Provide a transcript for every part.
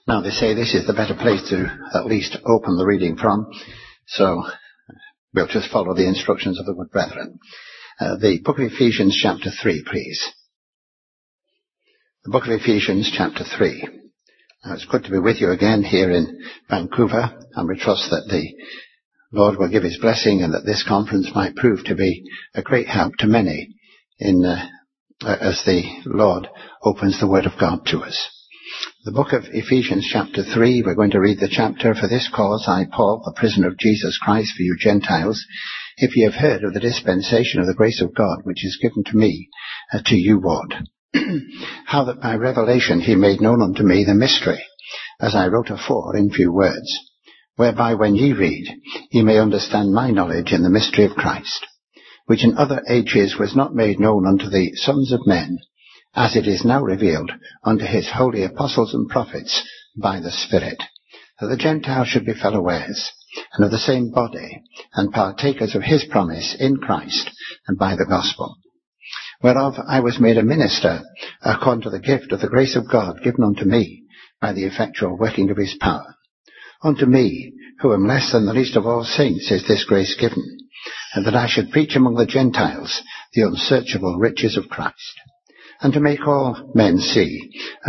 Now they say this is the better place to at least open the reading from, so we'll just follow the instructions of the good brethren. The book of Ephesians chapter 3, please. The book of Ephesians chapter 3. Now it's good to be with you again here in Vancouver, and we trust that the Lord will give his blessing and that this conference might prove to be a great help to many as the Lord opens the Word of God to us. The book of Ephesians chapter 3, we're going to read the chapter, "For this cause I, Paul, the prisoner of Jesus Christ for you Gentiles, if ye have heard of the dispensation of the grace of God, which is given to me, to you ward, how that by revelation he made known unto me the mystery, as I wrote afore in few words, whereby when ye read, ye may understand my knowledge in the mystery of Christ, which in other ages was not made known unto the sons of men, as it is now revealed unto his holy apostles and prophets by the Spirit, that the Gentiles should be fellow heirs, and of the same body, and partakers of his promise in Christ, and by the gospel, whereof I was made a minister, according to the gift of the grace of God given unto me, by the effectual working of his power. Unto me, who am less than the least of all saints, is this grace given, and that I should preach among the Gentiles the unsearchable riches of Christ, and to make all men see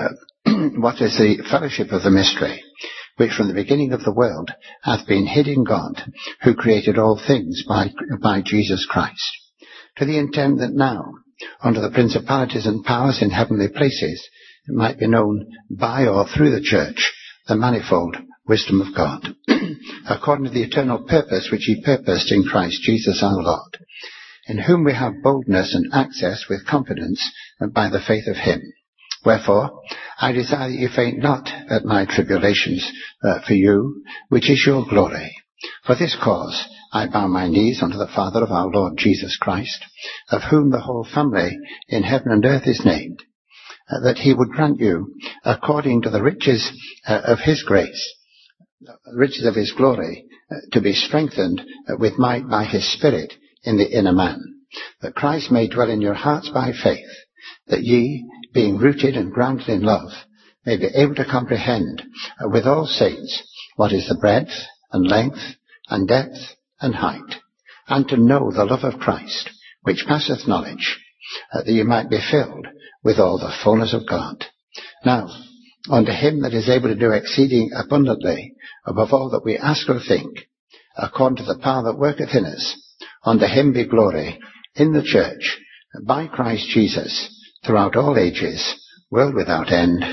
what is the fellowship of the mystery, which from the beginning of the world hath been hid in God, who created all things by Jesus Christ, to the intent that now, under the principalities and powers in heavenly places, it might be known by or through the church the manifold wisdom of God, according to the eternal purpose which he purposed in Christ Jesus our Lord, in whom we have boldness and access with confidence by the faith of him. Wherefore, I desire that you faint not at my tribulations for you, which is your glory. For this cause I bow my knees unto the Father of our Lord Jesus Christ, of whom the whole family in heaven and earth is named, that he would grant you, according to the riches of his grace, the riches of his glory, to be strengthened with might by his Spirit in the inner man, that Christ may dwell in your hearts by faith, that ye, being rooted and grounded in love, may be able to comprehend with all saints what is the breadth and length and depth and height, and to know the love of Christ, which passeth knowledge, that ye might be filled with all the fullness of God. Now, unto him that is able to do exceeding abundantly above all that we ask or think, according to the power that worketh in us, unto him be glory in the church by Christ Jesus throughout all ages, world without end.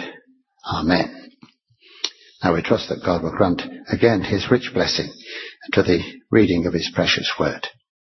Amen. Now we trust that God will grant again his rich blessing to the reading of his precious word.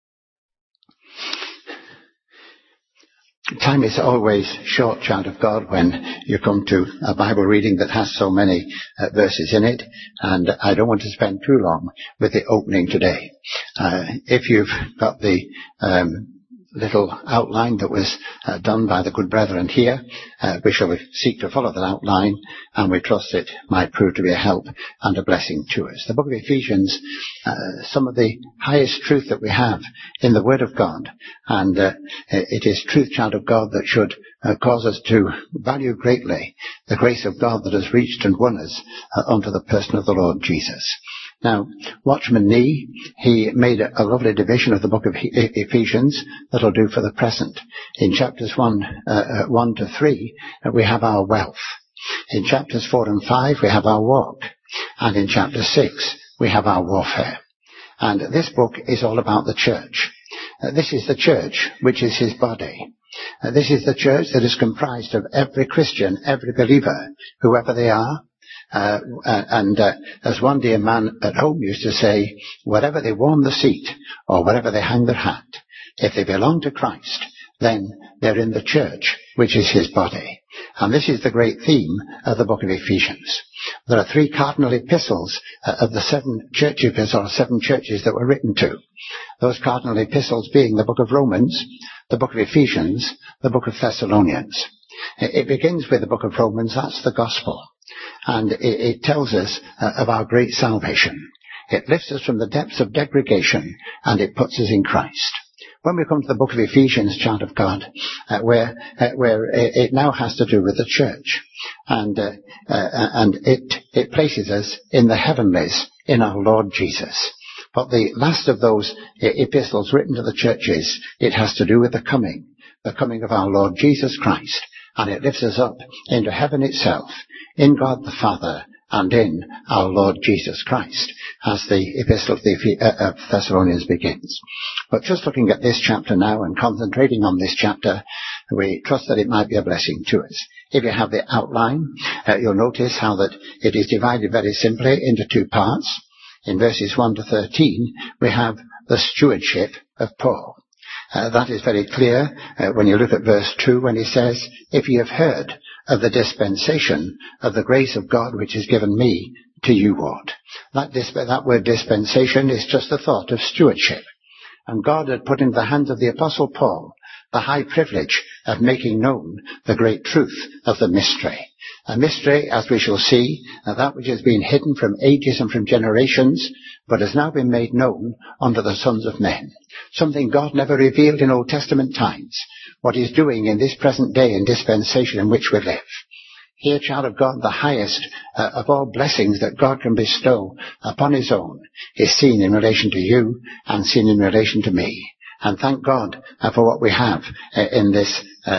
Time is always short, child of God, when you come to a Bible reading that has so many verses in it, and I don't want to spend too long with the opening today. If you've got the little outline that was done by the good brethren here, we shall seek to follow that outline, and we trust it might prove to be a help and a blessing to us. The book of Ephesians, some of the highest truth that we have in the Word of God, and it is truth, child of God, that should cause us to value greatly the grace of God that has reached and won us unto the person of the Lord Jesus. Now, Watchman Nee, he made a lovely division of the book of Ephesians that'll do for the present. In chapters 1 to 3, we have our wealth. In chapters 4 and 5, we have our walk. And in chapter 6, we have our warfare. And this book is all about the church. This is the church, which is his body. This is the church that is comprised of every Christian, every believer, whoever they are. As one dear man at home used to say, wherever they warm the seat or wherever they hang their hat, if they belong to Christ, then they're in the church, which is his body. And this is the great theme of the book of Ephesians. There are 3 cardinal epistles of the 7 church epistles, or 7 churches that were written to. Those cardinal epistles being the book of Romans, the book of Ephesians, the book of Thessalonians. It begins with the book of Romans, that's the gospel. And it tells us of our great salvation. It lifts us from the depths of degradation, and it puts us in Christ. When we come to the book of Ephesians, child of God, where it now has to do with the church, and it it places us in the heavenlies in our Lord Jesus. But the last of those epistles written to the churches, it has to do with the coming of our Lord Jesus Christ. And it lifts us up into heaven itself, in God the Father, and in our Lord Jesus Christ, as the epistle of Thessalonians begins. But just looking at this chapter now and concentrating on this chapter, we trust that it might be a blessing to us. If you have the outline, you'll notice how that it is divided very simply into two parts. In verses 1 to 13, we have the stewardship of Paul. That is very clear when you look at verse 2 when he says, "If ye have heard of the dispensation of the grace of God which is given me to you ward." That word dispensation is just the thought of stewardship. And God had put into the hands of the Apostle Paul the high privilege of making known the great truth of the mystery. A mystery, as we shall see, that which has been hidden from ages and from generations, but has now been made known unto the sons of men. Something God never revealed in Old Testament times, what he's doing in this present day and dispensation in which we live. Here, child of God, the highest of all blessings that God can bestow upon his own is seen in relation to you and seen in relation to me. And thank God for what we have in this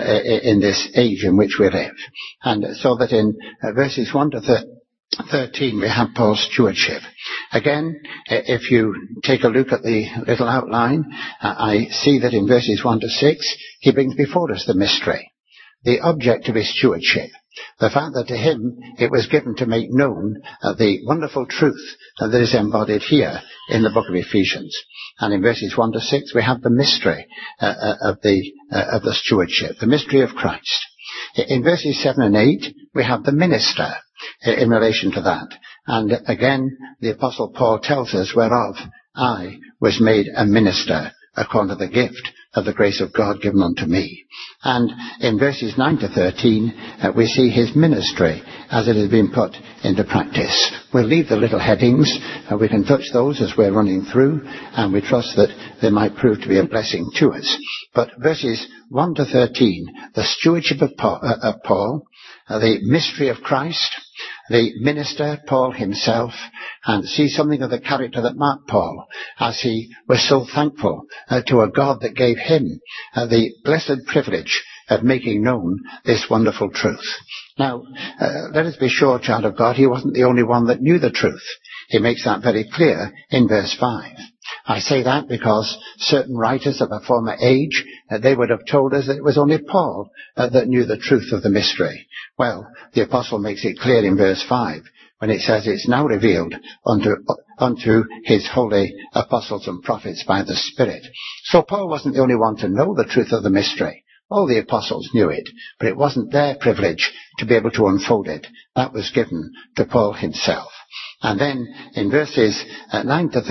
age in which we live. And so that in verses 1 to 13 we have Paul's stewardship. Again, if you take a look at the little outline, I see that in verses 1 to 6 he brings before us the mystery, the object of his stewardship. The fact that to him it was given to make known the wonderful truth that is embodied here in the book of Ephesians. And in verses 1 to 6 we have the mystery of the stewardship, the mystery of Christ. In verses 7 and 8 we have the minister in relation to that. And again the Apostle Paul tells us, "Whereof I was made a minister according to the gift of the grace of God given unto me." And in verses 9 to 13, we see his ministry as it has been put into practice. We'll leave the little headings. We can touch those as we're running through, and we trust that they might prove to be a blessing to us. But verses 1 to 13, the stewardship of Paul, the mystery of Christ, the minister, Paul himself, and see something of the character that marked Paul as he was so thankful to a God that gave him the blessed privilege of making known this wonderful truth. Now, let us be sure, child of God, he wasn't the only one that knew the truth. He makes that very clear in verse 5. I say that because certain writers of a former age, they would have told us that it was only Paul that knew the truth of the mystery. Well, the apostle makes it clear in verse 5 when it says it's now revealed unto his holy apostles and prophets by the Spirit. So Paul wasn't the only one to know the truth of the mystery. All the apostles knew it, but it wasn't their privilege to be able to unfold it. That was given to Paul himself. And then in verses 9 to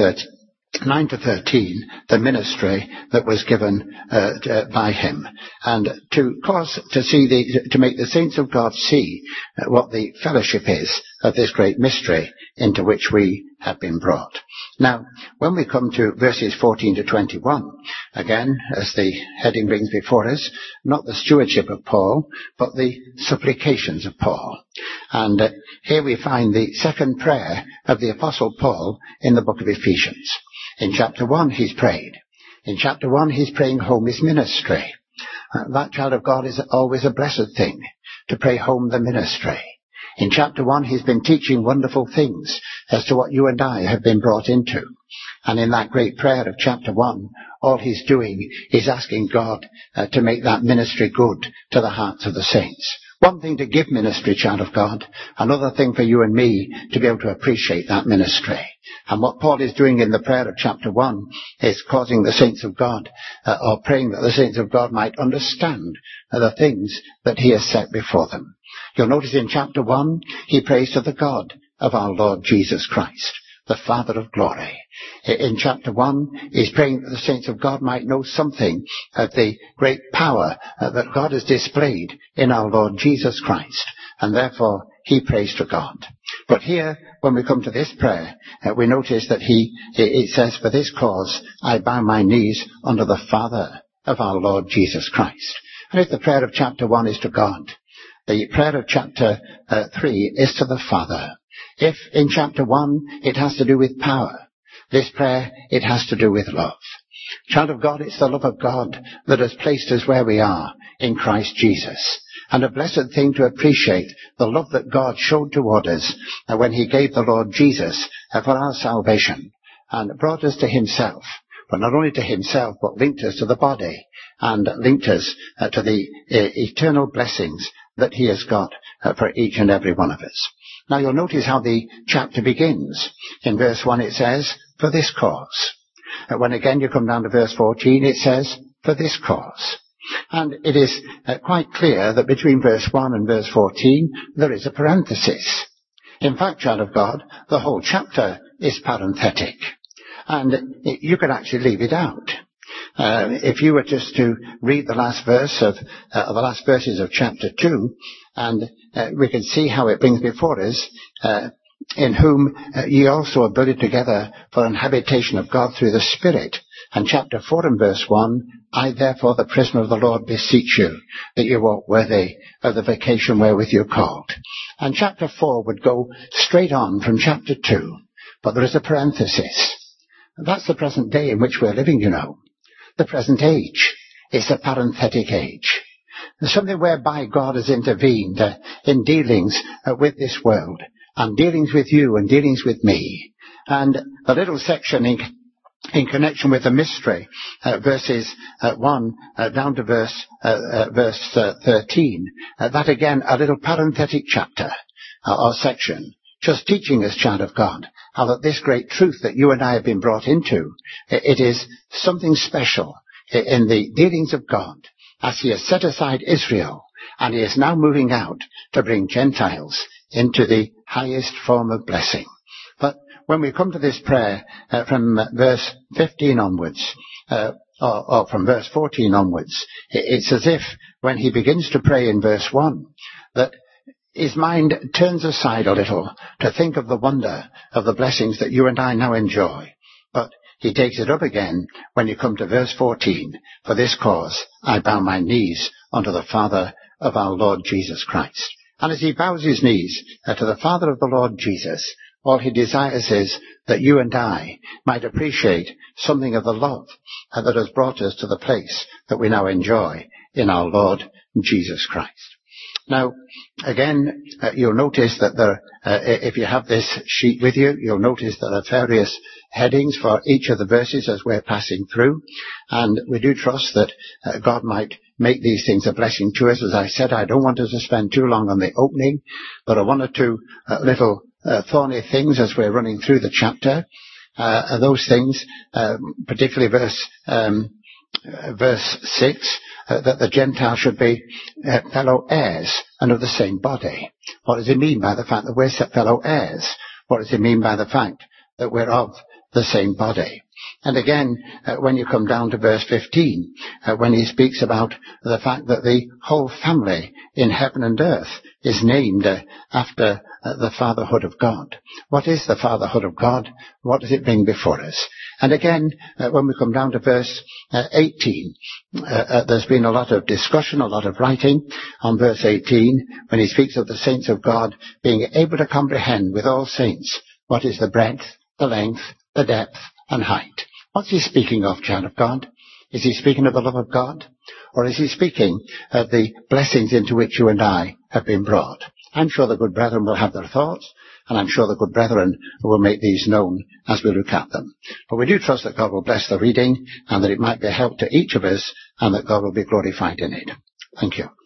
13, the ministry that was given by him, and to make the saints of God see what the fellowship is of this great mystery into which we have been brought. Now, when we come to verses 14 to 21, again, as the heading brings before us, not the stewardship of Paul, but the supplications of Paul. And here we find the second prayer of the Apostle Paul in the book of Ephesians. In chapter 1 he's prayed. In chapter 1 he's praying home his ministry. That, child of God, is always a blessed thing, to pray home the ministry. In chapter 1 he's been teaching wonderful things as to what you and I have been brought into. And in that great prayer of chapter 1, all he's doing is asking God to make that ministry good to the hearts of the saints. One thing to give ministry, child of God, another thing for you and me to be able to appreciate that ministry. And what Paul is doing in the prayer of chapter 1 is causing the saints of God, or praying that the saints of God might understand the things that he has set before them. You'll notice in chapter 1, he prays to the God of our Lord Jesus Christ, the Father of glory. In chapter 1, he's praying that the saints of God might know something of the great power that God has displayed in our Lord Jesus Christ, and therefore he prays to God. But here, when we come to this prayer, we notice that it says, "For this cause I bow my knees unto the Father of our Lord Jesus Christ." And if the prayer of chapter 1 is to God, the prayer of chapter 3 is to the Father. If in chapter 1 it has to do with power, this prayer, it has to do with love. Child of God, it's the love of God that has placed us where we are in Christ Jesus. And a blessed thing to appreciate the love that God showed toward us when he gave the Lord Jesus for our salvation and brought us to himself. But not only to himself, but linked us to the body and linked us to the eternal blessings that he has got for each and every one of us. Now you'll notice how the chapter begins. In verse 1 it says, for this cause. When again you come down to verse 14, it says, for this cause. And it is quite clear that between verse 1 and verse 14, there is a parenthesis. In fact, child of God, the whole chapter is parenthetic. And you could actually leave it out. If you were just to read the last verse of the last verses of chapter 2, and we can see how it brings before us, in whom ye also are builded together for an habitation of God through the Spirit. And chapter 4 and verse 1, I therefore, the prisoner of the Lord, beseech you, that you walk worthy of the vocation wherewith you're called. And chapter 4 would go straight on from chapter 2, but there is a parenthesis. That's the present day in which we're living, you know. The present age is a parenthetic age. Something whereby God has intervened in dealings with this world, and dealings with you and dealings with me. And the little section in connection with the mystery, verses 1 down to verse 13, that again, a little parenthetic chapter or section, just teaching us, child of God, how that this great truth that you and I have been brought into, it is something special in the dealings of God, as he has set aside Israel, and he is now moving out to bring Gentiles into the highest form of blessing. But when we come to this prayer from verse 15 onwards, or from verse 14 onwards, it's as if when he begins to pray in verse 1, that his mind turns aside a little to think of the wonder of the blessings that you and I now enjoy. But he takes it up again when you come to verse 14. For this cause I bow my knees unto the Father of our Lord Jesus Christ. And as he bows his knees to the Father of the Lord Jesus, all he desires is that you and I might appreciate something of the love that has brought us to the place that we now enjoy in our Lord Jesus Christ. Now, again, you'll notice that there, if you have this sheet with you, you'll notice that there are various headings for each of the verses as we're passing through. And we do trust that God might make these things a blessing to us. As I said, I don't want us to spend too long on the opening, but one or two little thorny things as we're running through the chapter. Those things, particularly verse 6, that the Gentiles should be fellow heirs and of the same body. What does it mean by the fact that we're fellow heirs? What does it mean by the fact that we're of the same body? And again, when you come down to verse 15, when he speaks about the fact that the whole family in heaven and earth is named after the fatherhood of God. What is the fatherhood of God? What does it bring before us? And again, when we come down to verse 18, there's been a lot of discussion, a lot of writing on verse 18, when he speaks of the saints of God being able to comprehend with all saints what is the breadth, the length, the depth, and height. What's he speaking of, child of God? Is he speaking of the love of God? Or is he speaking of the blessings into which you and I have been brought? I'm sure the good brethren will have their thoughts, and I'm sure the good brethren will make these known as we look at them. But we do trust that God will bless the reading, and that it might be a help to each of us, and that God will be glorified in it. Thank you.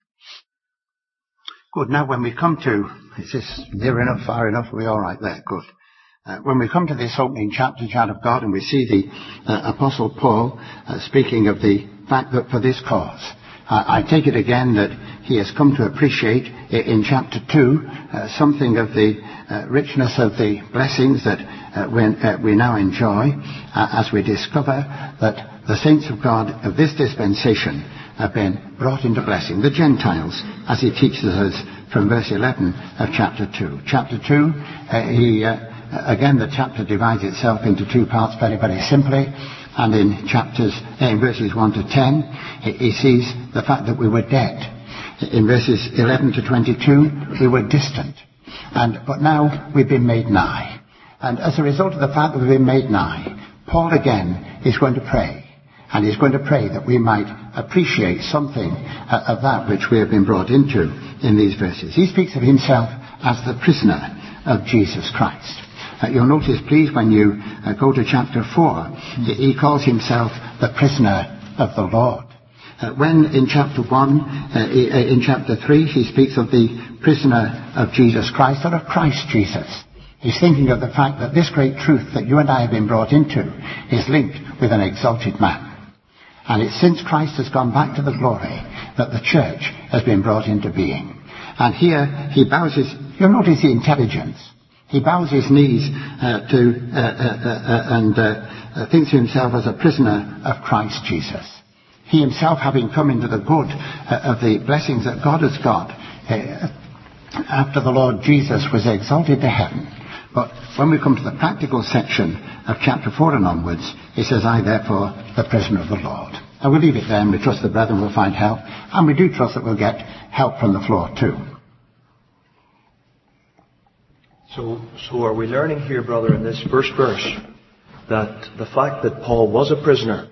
Good. Now when we come to, is this near enough, far enough? Are we all right there? Good. When we come to this opening chapter, child of God, and we see the Apostle Paul speaking of the fact that for this cause, I take it again that he has come to appreciate in chapter 2 something of the richness of the blessings that we now enjoy as we discover that the saints of God of this dispensation have been brought into blessing. The Gentiles, as he teaches us from verse 11 of chapter 2. Chapter 2, again, the chapter divides itself into two parts very, very simply. And in verses 1 to 10, he sees the fact that we were dead. In verses 11 to 22, we were distant. But now we've been made nigh. And as a result of the fact that we've been made nigh, Paul again is going to pray. And he's going to pray that we might appreciate something of that which we have been brought into in these verses. He speaks of himself as the prisoner of Jesus Christ. You'll notice, please, when you go to chapter 4, he calls himself the prisoner of the Lord. When in chapter 1, in chapter 3, he speaks of the prisoner of Jesus Christ, or of Christ Jesus. He's thinking of the fact that this great truth that you and I have been brought into is linked with an exalted man. And it's since Christ has gone back to the glory that the church has been brought into being. And here he bows his, you'll notice the intelligence. He bows his knees and thinks of himself as a prisoner of Christ Jesus. He himself, having come into the good of the blessings that God has got after the Lord Jesus was exalted to heaven. But when we come to the practical section of chapter 4 and onwards, he says, I therefore, the prisoner of the Lord. And we'll leave it there, and we trust the brethren will find help. And we do trust that we'll get help from the floor too. So are we learning here, brother, in this first verse, that the fact that Paul was a prisoner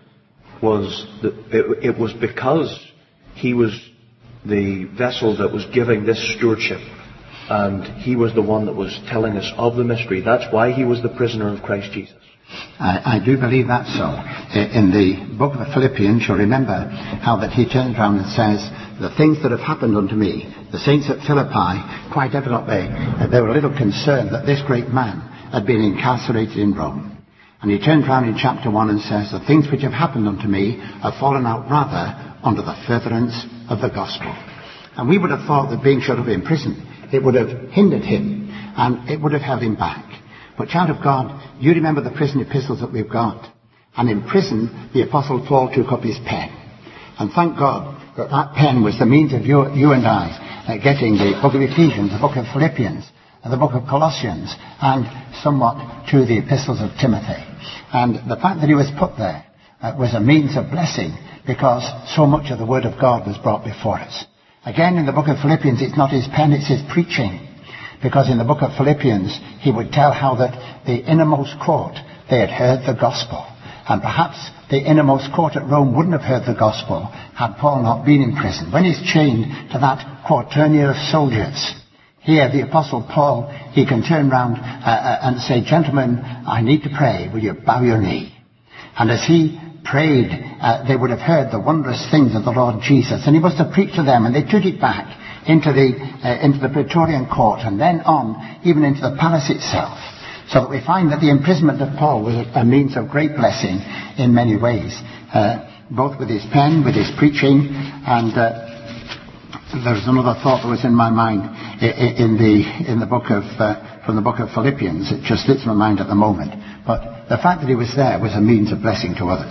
it was because he was the vessel that was giving this stewardship, and he was the one that was telling us of the mystery. That's why he was the prisoner of Christ Jesus. I do believe that so. In the book of the Philippians, you'll remember how that he turns around and says, the things that have happened unto me, the saints at Philippi, quite evidently, they were a little concerned that this great man had been incarcerated in Rome. And he turned round in chapter 1 and says, the things which have happened unto me have fallen out rather under the furtherance of the gospel. And we would have thought that being shut up in prison, it would have hindered him and it would have held him back. But child of God, you remember the prison epistles that we've got. And in prison, the Apostle Paul took up his pen. And thank God that that pen was the means of you and I getting the book of Ephesians, the book of Philippians, and the book of Colossians, and somewhat to the epistles of Timothy. And the fact that he was put there was a means of blessing, because so much of the Word of God was brought before us. Again, in the book of Philippians, it's not his pen, it's his preaching. Because in the book of Philippians, he would tell how that the innermost court, they had heard the gospel. And perhaps the innermost court at Rome wouldn't have heard the gospel had Paul not been in prison. When he's chained to that quaternion of soldiers, here the Apostle Paul, he can turn round and say, gentlemen, I need to pray. Will you bow your knee? And as he prayed, they would have heard the wondrous things of the Lord Jesus. And he was to preach to them, and they took it back into the Praetorian court, and then on, even into the palace itself. So that we find that the imprisonment of Paul was a means of great blessing in many ways, both with his pen, with his preaching, and there's another thought that was in my mind in the book of from the book of Philippians. It just slips my mind at the moment. But the fact that he was there was a means of blessing to others.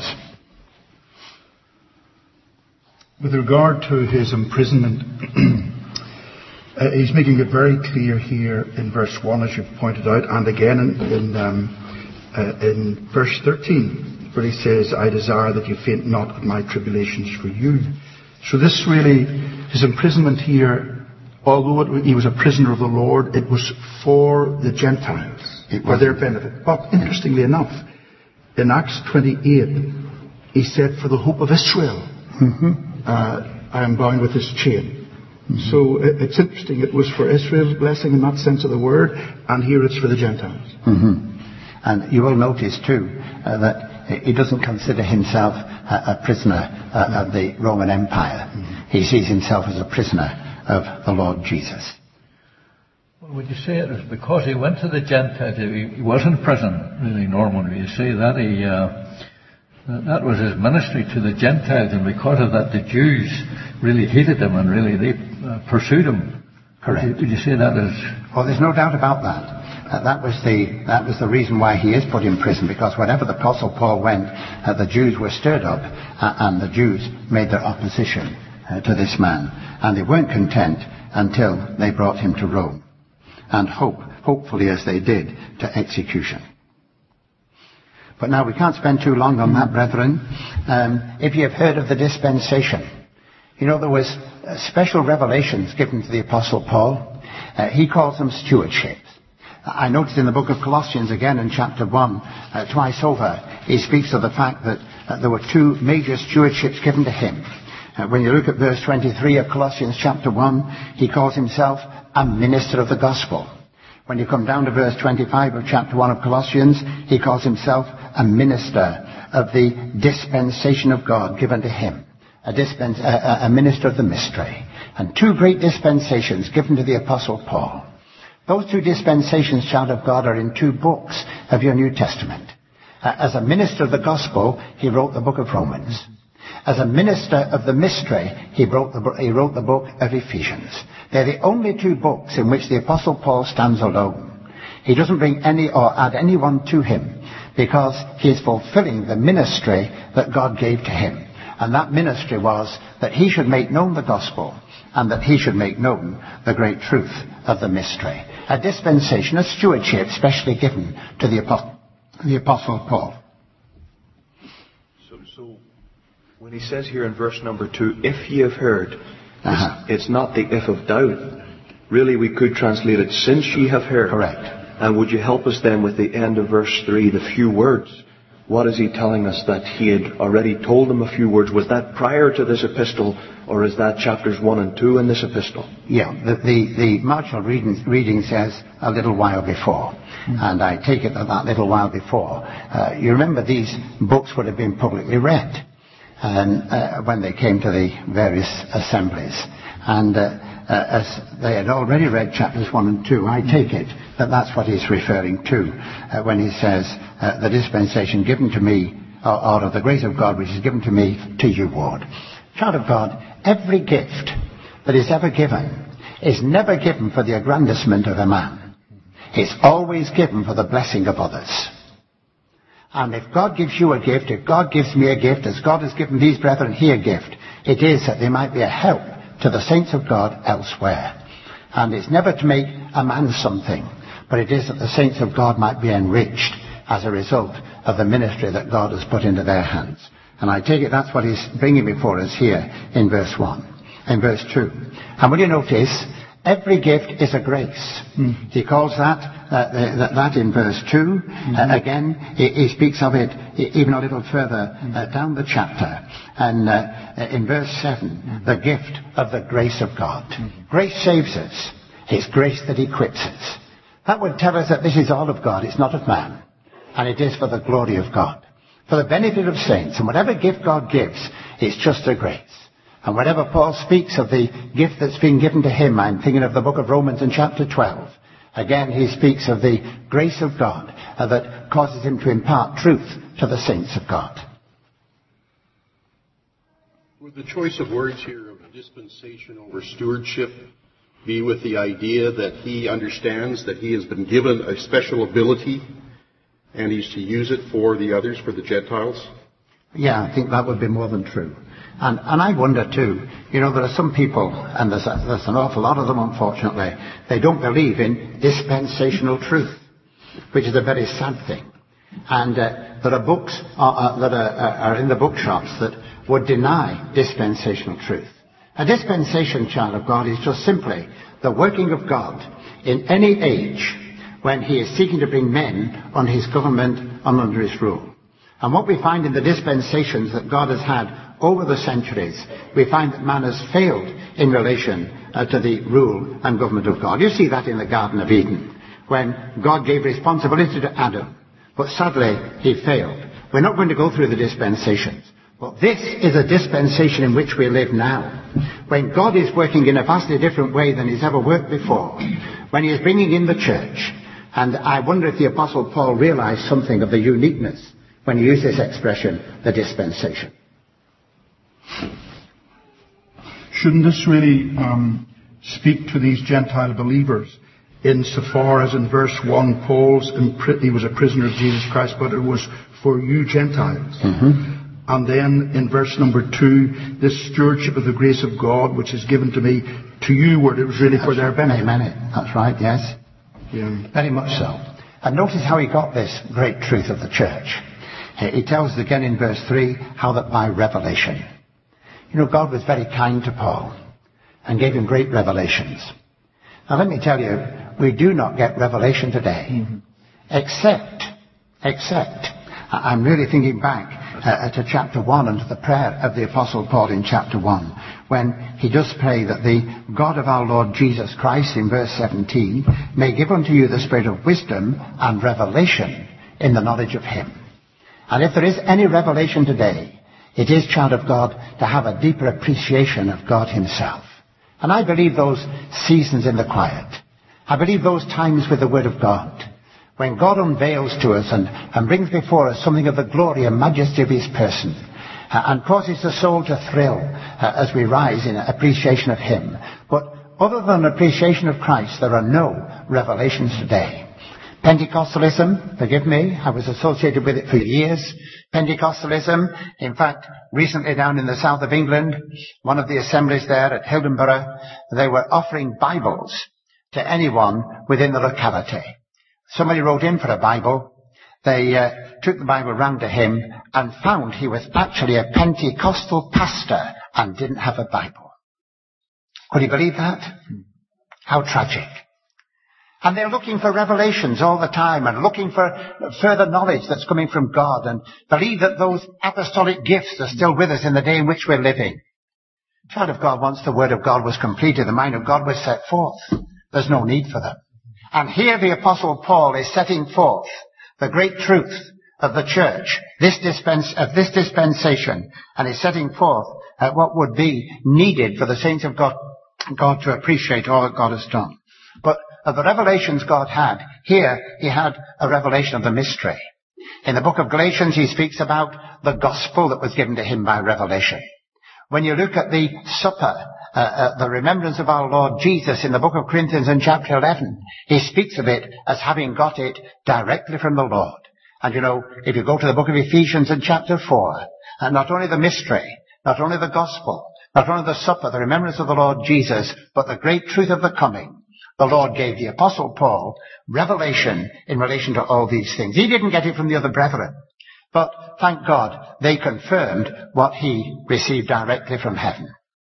With regard to his imprisonment, he's making it very clear here in verse 1, as you've pointed out, and again in verse 13, where he says, I desire that you faint not at my tribulations for you. So this really, his imprisonment here, although he was a prisoner of the Lord, it was for the Gentiles, for their benefit. But interestingly enough, in Acts 28, he said, for the hope of Israel, I am bound with this chain. So it's interesting. It was for Israel's blessing in that sense of the word, and here it's for the Gentiles. And you will notice too that he doesn't consider himself a prisoner of the Roman Empire. He sees himself as a prisoner of the Lord Jesus. Well, would you say it was because he went to the Gentiles? He was in prison, really, normally. You say that that was his ministry to the Gentiles, and because of that, the Jews really hated him, and really they pursued him. Correct. Would you say that is? Well, there's no doubt about that. That was the reason why he is put in prison, because whenever the Apostle Paul went, the Jews were stirred up, and the Jews made their opposition to this man, and they weren't content until they brought him to Rome, and hopefully as they did, to execution. But now we can't spend too long on that, brethren. If you have heard of the dispensation, you know there was special revelations given to the Apostle Paul. He calls them stewardships. I noticed in the book of Colossians, again in chapter 1, twice over, he speaks of the fact that there were two major stewardships given to him. When you look at verse 23 of Colossians chapter 1, he calls himself a minister of the gospel. When you come down to verse 25 of chapter 1 of Colossians, he calls himself a minister of the dispensation of God given to him. A minister of the mystery. And two great dispensations given to the Apostle Paul. Those two dispensations, child of God, are in two books of your New Testament. As a minister of the gospel, he wrote the book of Romans. As a minister of the mystery, he wrote the book of Ephesians. They're the only two books in which the Apostle Paul stands alone. He doesn't bring any or add anyone to him because he is fulfilling the ministry that God gave to him. And that ministry was that he should make known the gospel and that he should make known the great truth of the mystery. A dispensation, a stewardship specially given to the Apostle Paul. So when he says here in verse number 2, if ye have heard, it's not the if of doubt. Really we could translate it, since ye have heard. Correct. And would you help us then with the end of verse 3, the few words? What is he telling us that he had already told them a few words? Was that prior to this epistle, or is that chapters 1 and 2 in this epistle? Yeah, the marginal reading says a little while before. And I take it that little while before. You remember these books would have been publicly read when they came to the various assemblies. And as they had already read chapters 1 and 2, I take it that that's what he's referring to when he says, the dispensation given to me, or of the grace of God which is given to me, to you, Lord. Child of God, every gift that is ever given is never given for the aggrandizement of a man. It's always given for the blessing of others. And if God gives you a gift, if God gives me a gift, as God has given these brethren here a gift, it is that they might be a help to the saints of God elsewhere. And it's never to make a man something, but it is that the saints of God might be enriched as a result of the ministry that God has put into their hands. And I take it that's what he's bringing before us here in verse 1, in verse 2. And will you notice, every gift is a grace. He calls that in verse 2. Again, he speaks of it even a little further down the chapter. And in verse 7, the gift of the grace of God. Grace saves us. It's grace that equips us. That would tell us that this is all of God. It's not of man. And it is for the glory of God. For the benefit of saints. And whatever gift God gives, it's just a grace. And whenever Paul speaks of the gift that's been given to him, I'm thinking of the book of Romans in chapter 12. Again, he speaks of the grace of God that causes him to impart truth to the saints of God. Would the choice of words here of dispensation over stewardship be with the idea that he understands that he has been given a special ability and he's to use it for the others, for the Gentiles? Yeah, I think that would be more than true. And I wonder too, there are some people, and there's an awful lot of them unfortunately, they don't believe in dispensational truth, which is a very sad thing. And there are books that are in the bookshops that would deny dispensational truth. A dispensation, child of God, is just simply the working of God in any age when he is seeking to bring men on his government and under his rule. And what we find in the dispensations that God has had over the centuries, we find that man has failed in relation to the rule and government of God. You see that in the Garden of Eden, when God gave responsibility to Adam, but sadly he failed. We're not going to go through the dispensations, but this is a dispensation in which we live now, when God is working in a vastly different way than he's ever worked before, when he is bringing in the church. And I wonder if the Apostle Paul realized something of the uniqueness when he used this expression, the dispensation. Shouldn't this really speak to these Gentile believers insofar as in verse 1, he was a prisoner of Jesus Christ, but it was for you Gentiles. And then in verse number 2, this stewardship of the grace of God, which is given to me, to you, where it was really for their benefit. Amen. That's right, yes. Yeah. Very much so. And notice how he got this great truth of the church. He tells us again in verse 3 how that by revelation. God was very kind to Paul and gave him great revelations. Now let me tell you, we do not get revelation today, except, I'm really thinking back to chapter 1 and to the prayer of the Apostle Paul in chapter 1, when he does pray that the God of our Lord Jesus Christ, in verse 17, may give unto you the spirit of wisdom and revelation in the knowledge of him. And if there is any revelation today, it is, child of God, to have a deeper appreciation of God himself. And I believe those seasons in the quiet, I believe those times with the Word of God, when God unveils to us and brings before us something of the glory and majesty of his person, and causes the soul to thrill as we rise in appreciation of him. But other than appreciation of Christ, there are no revelations today. Pentecostalism, forgive me, I was associated with it for years. Pentecostalism, in fact, recently down in the south of England, one of the assemblies there at Hildenborough, they were offering Bibles to anyone within the locality. Somebody wrote in for a Bible. They took the Bible round to him and found he was actually a Pentecostal pastor and didn't have a Bible. Could you believe that? How tragic. And they're looking for revelations all the time and looking for further knowledge that's coming from God, and believe that those apostolic gifts are still with us in the day in which we're living. Child of God, once the Word of God was completed, the mind of God was set forth. There's no need for them. And here the Apostle Paul is setting forth the great truth of the church, this dispensation, and is setting forth what would be needed for the saints of God to appreciate all that God has done. But of the revelations God had, here he had a revelation of the mystery. In the book of Galatians, he speaks about the gospel that was given to him by revelation. When you look at the supper, the remembrance of our Lord Jesus in the book of Corinthians in chapter 11, he speaks of it as having got it directly from the Lord. And you know, if you go to the book of Ephesians in chapter 4, not only the mystery, not only the gospel, not only the supper, the remembrance of the Lord Jesus, but the great truth of the coming, the Lord gave the Apostle Paul revelation in relation to all these things. He didn't get it from the other brethren, but thank God they confirmed what he received directly from heaven.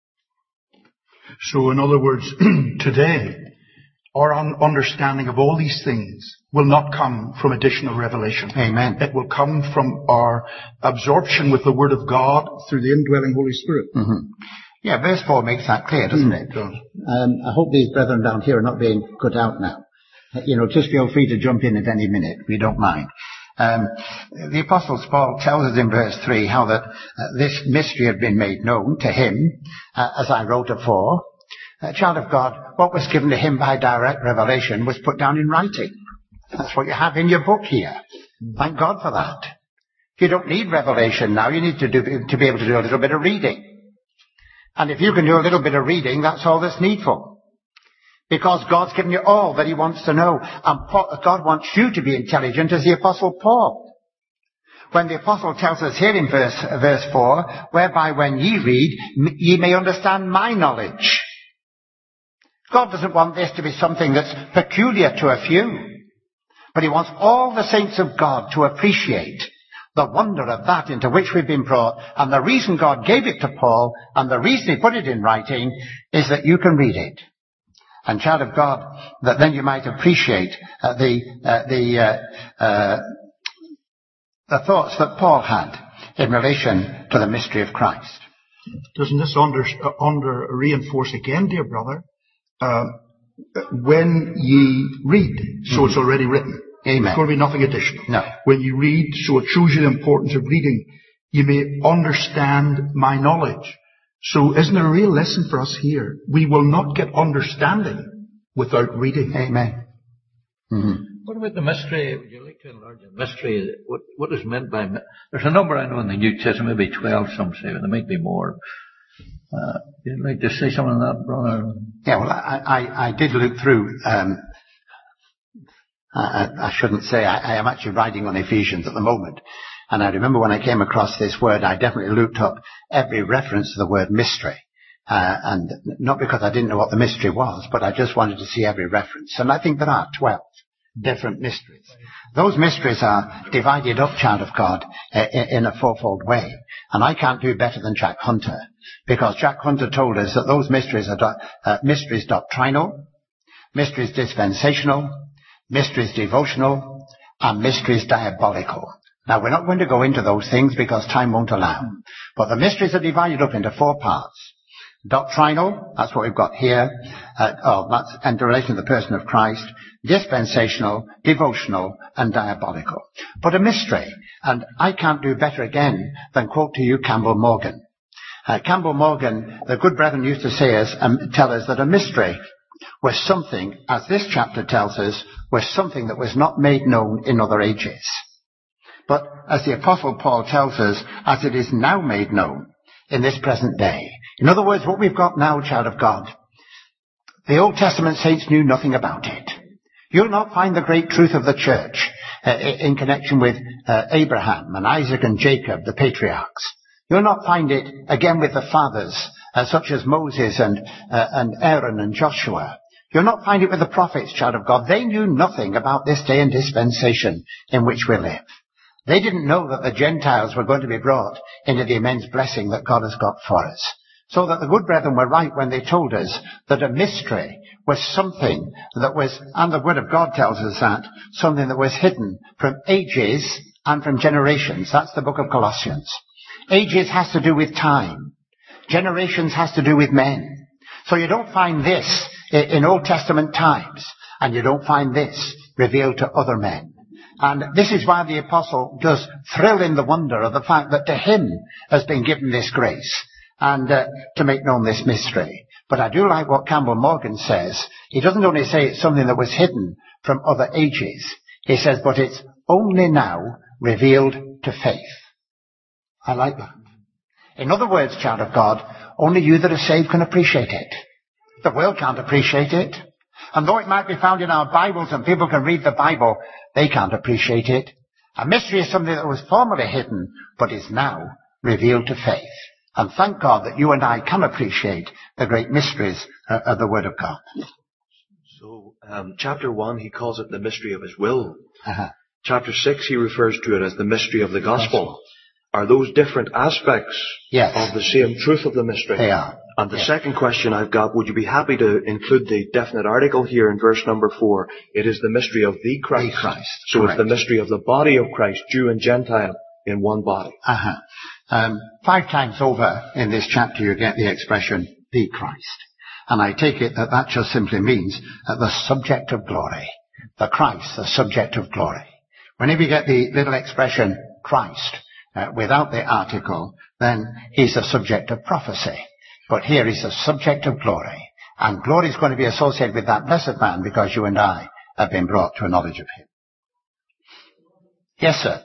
So in other words, today, our understanding of all these things will not come from additional revelation. Amen. It will come from our absorption with the Word of God through the indwelling Holy Spirit. Mm-hmm. Yeah, verse 4 makes that clear, doesn't it? It does. I hope these brethren down here are not being cut out now. Just feel free to jump in at any minute. We don't mind. The Apostle Paul tells us in verse 3 how that this mystery had been made known to him, as I wrote afore. Child of God, what was given to him by direct revelation was put down in writing. That's what you have in your book here. Thank God for that. You don't need revelation now. You need to be able to do a little bit of reading. And if you can do a little bit of reading, that's all that's needful. Because God's given you all that he wants to know. And God wants you to be intelligent as the Apostle Paul. When the Apostle tells us here in verse 4, whereby when ye read, ye may understand my knowledge. God doesn't want this to be something that's peculiar to a few. But he wants all the saints of God to appreciate the wonder of that into which we've been brought. And the reason God gave it to Paul, and the reason he put it in writing, is that you can read it. And child of God, that then you might appreciate the thoughts that Paul had in relation to the mystery of Christ. Doesn't this reinforce again, dear brother, when ye read, so it's already written. Amen. There's going to be nothing additional. No. When you read, so it shows you the importance of reading. You may understand my knowledge. So isn't there a real lesson for us here? We will not get understanding without reading. Amen. Mm-hmm. What about the mystery? Would you like to enlarge the mystery? What is meant by... There's a number I know in the New Testament, maybe 12, some say, but there might be more. You'd like to say something on that, brother? Yeah, well, I did look through... I shouldn't say, I am actually writing on Ephesians at the moment. And I remember when I came across this word, I definitely looked up every reference to the word mystery. And not because I didn't know what the mystery was, but I just wanted to see every reference. And I think there are 12 different mysteries. Those mysteries are divided up, child of God, in a fourfold way. And I can't do better than Jack Hunter, because Jack Hunter told us that those mysteries are mysteries doctrinal, mysteries dispensational, mysteries devotional, and mysteries diabolical. Now, we're not going to go into those things because time won't allow. But the mysteries are divided up into 4 parts. Doctrinal, that's what we've got here. That's in relation to the person of Christ. Dispensational, devotional, and diabolical. But a mystery, and I can't do better again than quote to you Campbell Morgan. Campbell Morgan, the good brethren used to tell us that a mystery was something, as this chapter tells us, was something that was not made known in other ages. But as the Apostle Paul tells us, as it is now made known in this present day. In other words, what we've got now, child of God, the Old Testament saints knew nothing about it. You'll not find the great truth of the church in connection with Abraham and Isaac and Jacob, the patriarchs. You'll not find it again with the fathers, such as Moses and Aaron and Joshua. You'll not find it with the prophets, child of God. They knew nothing about this day and dispensation in which we live. They didn't know that the Gentiles were going to be brought into the immense blessing that God has got for us. So that the good brethren were right when they told us that a mystery was something that was, and the Word of God tells us that, something that was hidden from ages and from generations. That's the book of Colossians. Ages has to do with time. Generations has to do with men. So you don't find this in Old Testament times, and you don't find this revealed to other men. And this is why the apostle does thrill in the wonder of the fact that to him has been given this grace and to make known this mystery. But I do like what Campbell Morgan says. He doesn't only say it's something that was hidden from other ages. He says, but it's only now revealed to faith. I like that. In other words, child of God, only you that are saved can appreciate it. The world can't appreciate it. And though it might be found in our Bibles and people can read the Bible, they can't appreciate it. A mystery is something that was formerly hidden, but is now revealed to faith. And thank God that you and I can appreciate the great mysteries of the Word of God. So, chapter 1, he calls it the mystery of his will. Chapter 6, he refers to it as the mystery of the gospel. Are those different aspects of the same truth of the mystery? They are. And the second question I've got, would you be happy to include the definite article here in verse number 4? It is the mystery of the Christ. The Christ. So correct. It's the mystery of the body of Christ, Jew and Gentile, in one body. 5 times over in this chapter you get the expression, the Christ. And I take it that that just simply means the subject of glory. The Christ, the subject of glory. Whenever you get the little expression, Christ, without the article, then he's the subject of prophecy. But here he's the subject of glory. And glory is going to be associated with that blessed man because you and I have been brought to a knowledge of him. Yes, sir.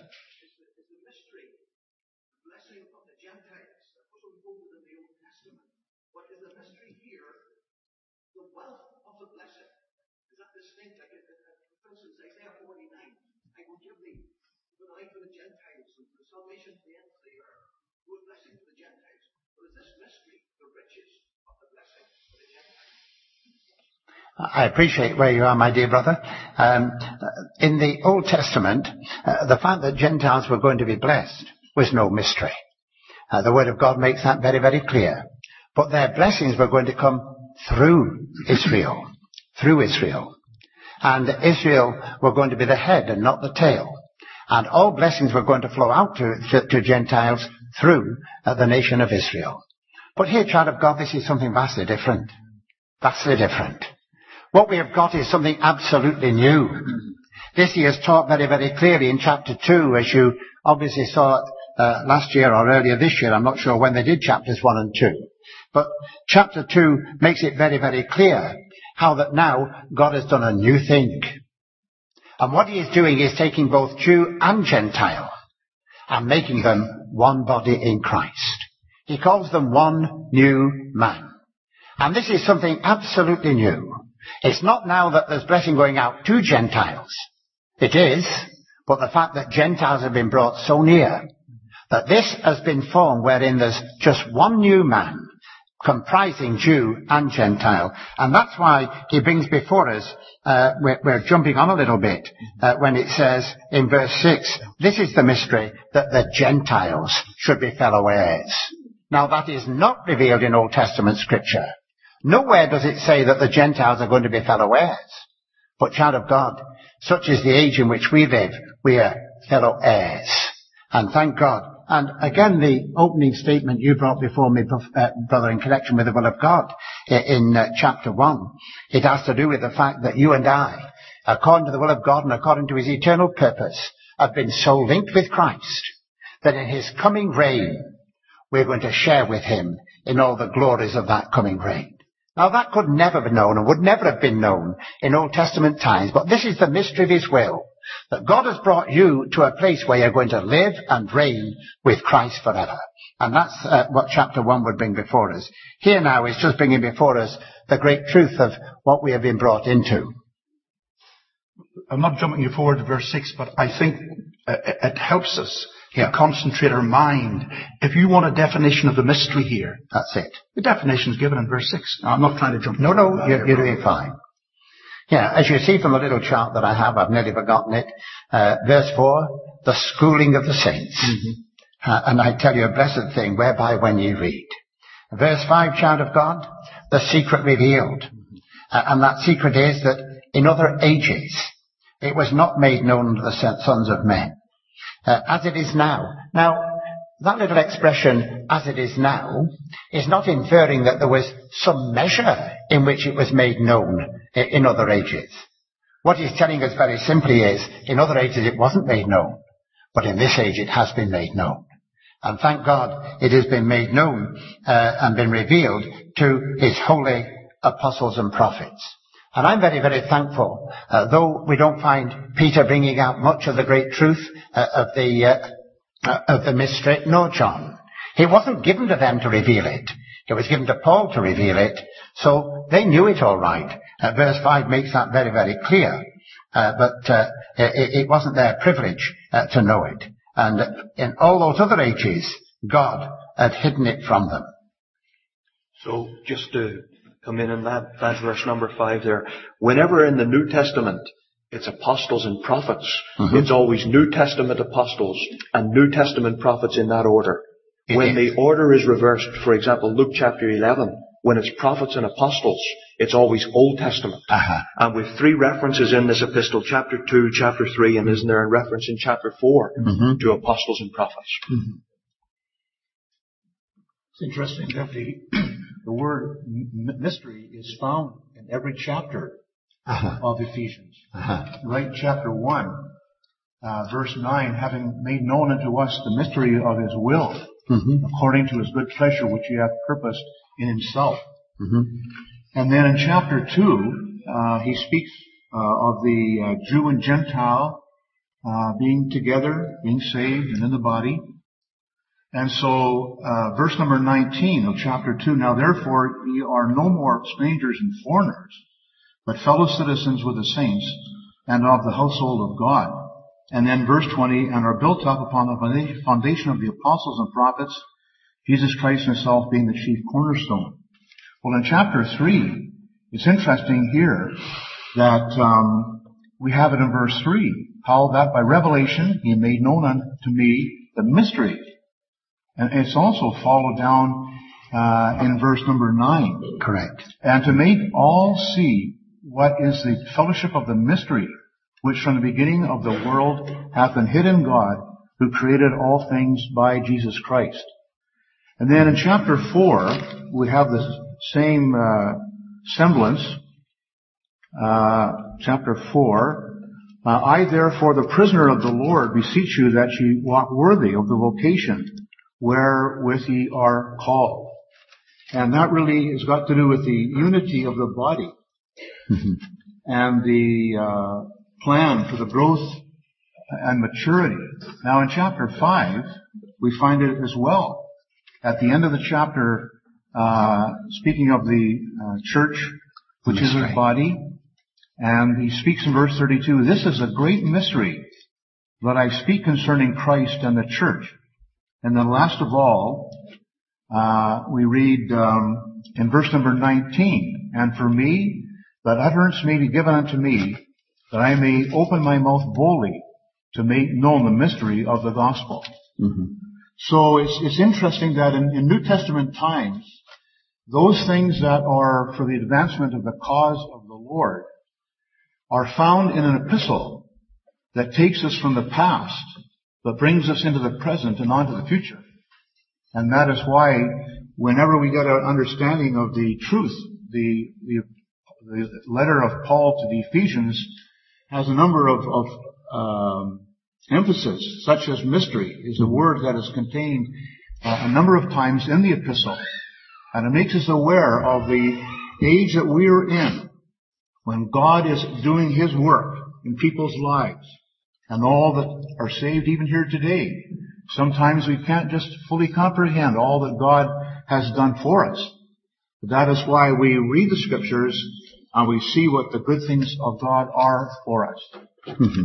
I appreciate where you are, my dear brother. In the Old Testament, the fact that Gentiles were going to be blessed was no mystery. The Word of God makes that very, very clear. But their blessings were going to come through Israel. Through Israel. And Israel were going to be the head and not the tail. And all blessings were going to flow out to Gentiles through the nation of Israel. But here, child of God, this is something vastly different. Vastly different. What we have got is something absolutely new. This he has taught very, very clearly in chapter 2, as you obviously saw last year or earlier this year. I'm not sure when they did chapters 1 and 2. But chapter 2 makes it very, very clear how that now God has done a new thing. And what he is doing is taking both Jew and Gentile and making them one body in Christ. He calls them one new man. And this is something absolutely new. It's not now that there's blessing going out to Gentiles. It is, but the fact that Gentiles have been brought so near, that this has been formed wherein there's just one new man, comprising Jew and Gentile. And that's why he brings before us, we're jumping on a little bit, when it says in verse 6, this is the mystery that the Gentiles should be fellow heirs. Now that is not revealed in Old Testament scripture. Nowhere does it say that the Gentiles are going to be fellow heirs. But child of God, such is the age in which we live. We are fellow heirs. And thank God. And again, the opening statement you brought before me, brother, in connection with the will of God in chapter 1, it has to do with the fact that you and I, according to the will of God and according to his eternal purpose, have been so linked with Christ that in his coming reign, we're going to share with him in all the glories of that coming reign. Now that could never be known and would never have been known in Old Testament times, but this is the mystery of his will. That God has brought you to a place where you're going to live and reign with Christ forever. And that's what chapter 1 would bring before us. Here now is just bringing before us the great truth of what we have been brought into. I'm not jumping you forward to verse 6, but I think it helps us to concentrate our mind. If you want a definition of the mystery here, that's it. The definition is given in verse 6. Now, I'm not trying to jump. No, you're doing fine. Yeah, as you see from the little chart that I have, I've nearly forgotten it. Verse 4, the schooling of the saints. And I tell you a blessed thing, whereby when ye read. Verse 5, child of God, the secret revealed. And that secret is that in other ages, it was not made known unto the sons of men, as it is now. Now, that little expression, as it is now, is not inferring that there was some measure in which it was made known in other ages. What he's telling us very simply is, in other ages it wasn't made known, but in this age it has been made known. And thank God it has been made known and been revealed to his holy apostles and prophets. And I'm very, very thankful, though we don't find Peter bringing out much of the great truth of the mystery, nor John. It wasn't given to them to reveal it. It was given to Paul to reveal it. So they knew it all right. Verse 5 makes that very, very clear. But it wasn't their privilege to know it. And in all those other ages, God had hidden it from them. So just to come in that verse number 5 there, whenever in the New Testament it's apostles and prophets, it's always New Testament apostles and New Testament prophets in that order. When the order is reversed, for example, Luke chapter 11, when it's prophets and apostles, it's always Old Testament. And with 3 references in this epistle, chapter 2, chapter 3, and isn't there a reference in chapter 4 to apostles and prophets? It's interesting that the word mystery is found in every chapter of Ephesians. Right, chapter 1, verse 9, having made known unto us the mystery of his will, according to his good pleasure which he hath purposed in himself. And then in chapter 2, he speaks of the Jew and Gentile being together, being saved, and in the body. And so, verse number 19 of chapter 2, now therefore ye are no more strangers and foreigners, but fellow citizens with the saints and of the household of God. And then verse 20, and are built up upon the foundation of the apostles and prophets, Jesus Christ himself being the chief cornerstone. Well, in chapter 3, it's interesting here that we have it in verse 3, how that by revelation he made known unto me the mystery. And it's also followed down in verse number 9. Correct. And to make all see what is the fellowship of the mystery, which from the beginning of the world hath been hid in God, who created all things by Jesus Christ. And then in chapter 4, we have the same semblance. Chapter 4, I therefore, the prisoner of the Lord, beseech you that ye walk worthy of the vocation wherewith ye are called. And that really has got to do with the unity of the body and the plan for the growth and maturity. Now in chapter 5, we find it as well. At the end of the chapter, speaking of the church, which is his body, and he speaks in verse 32, this is a great mystery that I speak concerning Christ and the church. And then last of all, we read in verse number 19, and for me, that utterance may be given unto me, that I may open my mouth boldly to make known the mystery of the gospel. So it's interesting that in New Testament times, those things that are for the advancement of the cause of the Lord are found in an epistle that takes us from the past, but brings us into the present and on to the future. And that is why whenever we get an understanding of the truth, the letter of Paul to the Ephesians has a number of emphasis, such as mystery is a word that is contained a number of times in the epistle. And it makes us aware of the age that we are in, when God is doing His work in people's lives, and all that are saved even here today. Sometimes we can't just fully comprehend all that God has done for us. But that is why we read the Scriptures and we see what the good things of God are for us. Mm-hmm.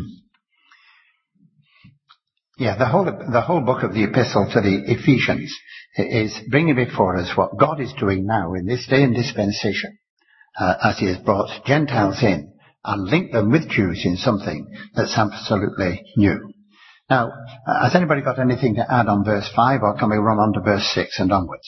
Yeah, the whole book of the epistle to the Ephesians is bringing before us what God is doing now in this day and dispensation, as He has brought Gentiles in and linked them with Jews in something that's absolutely new. Now, has anybody got anything to add on verse 5, or can we run on to verse 6 and onwards?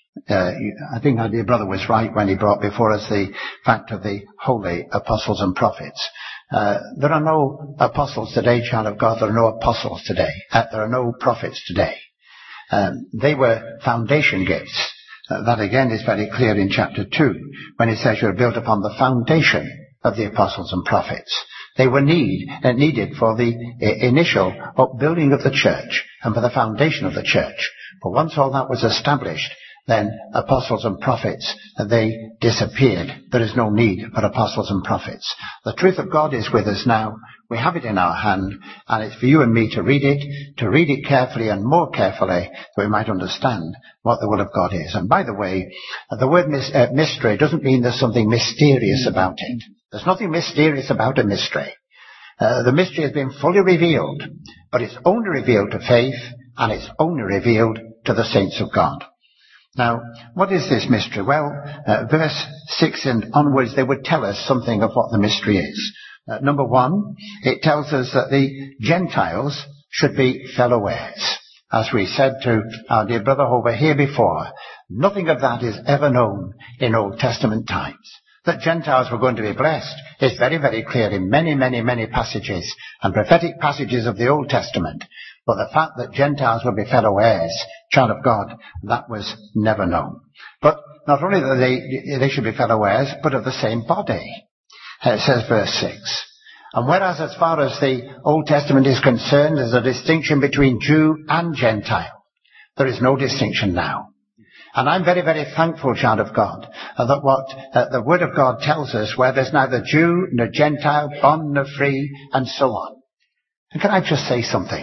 I think our dear brother was right when he brought before us the fact of the holy apostles and prophets. There are no apostles today, child of God. There are no apostles today. There are no prophets today. They were foundation gifts. That again is very clear in chapter 2, when it says you're built upon the foundation of the apostles and prophets. They were needed for the initial upbuilding of the church and for the foundation of the church. But once all that was established, then apostles and prophets, they disappeared. There is no need for apostles and prophets. The truth of God is with us now. We have it in our hand, and it's for you and me to read it carefully and more carefully, so we might understand what the will of God is. And by the way, the word mystery doesn't mean there's something mysterious about it. There's nothing mysterious about a mystery. The mystery has been fully revealed, but it's only revealed to faith, and it's only revealed to the saints of God. Now, what is this mystery? Well, verse 6 and onwards, they would tell us something of what the mystery is. Number 1, it tells us that the Gentiles should be fellow heirs. As we said to our dear brother over here before, nothing of that is ever known in Old Testament times. That Gentiles were going to be blessed is very, very clear in many, many, many passages and prophetic passages of the Old Testament. But the fact that Gentiles would be fellow heirs, child of God, that was never known. But not only that they should be fellow heirs, but of the same body. It says verse 6. And whereas as far as the Old Testament is concerned, there's a distinction between Jew and Gentile, there is no distinction now. And I'm very, very thankful, child of God, that what the Word of God tells us, where there's neither Jew nor Gentile, bond nor free, and so on. And can I just say something?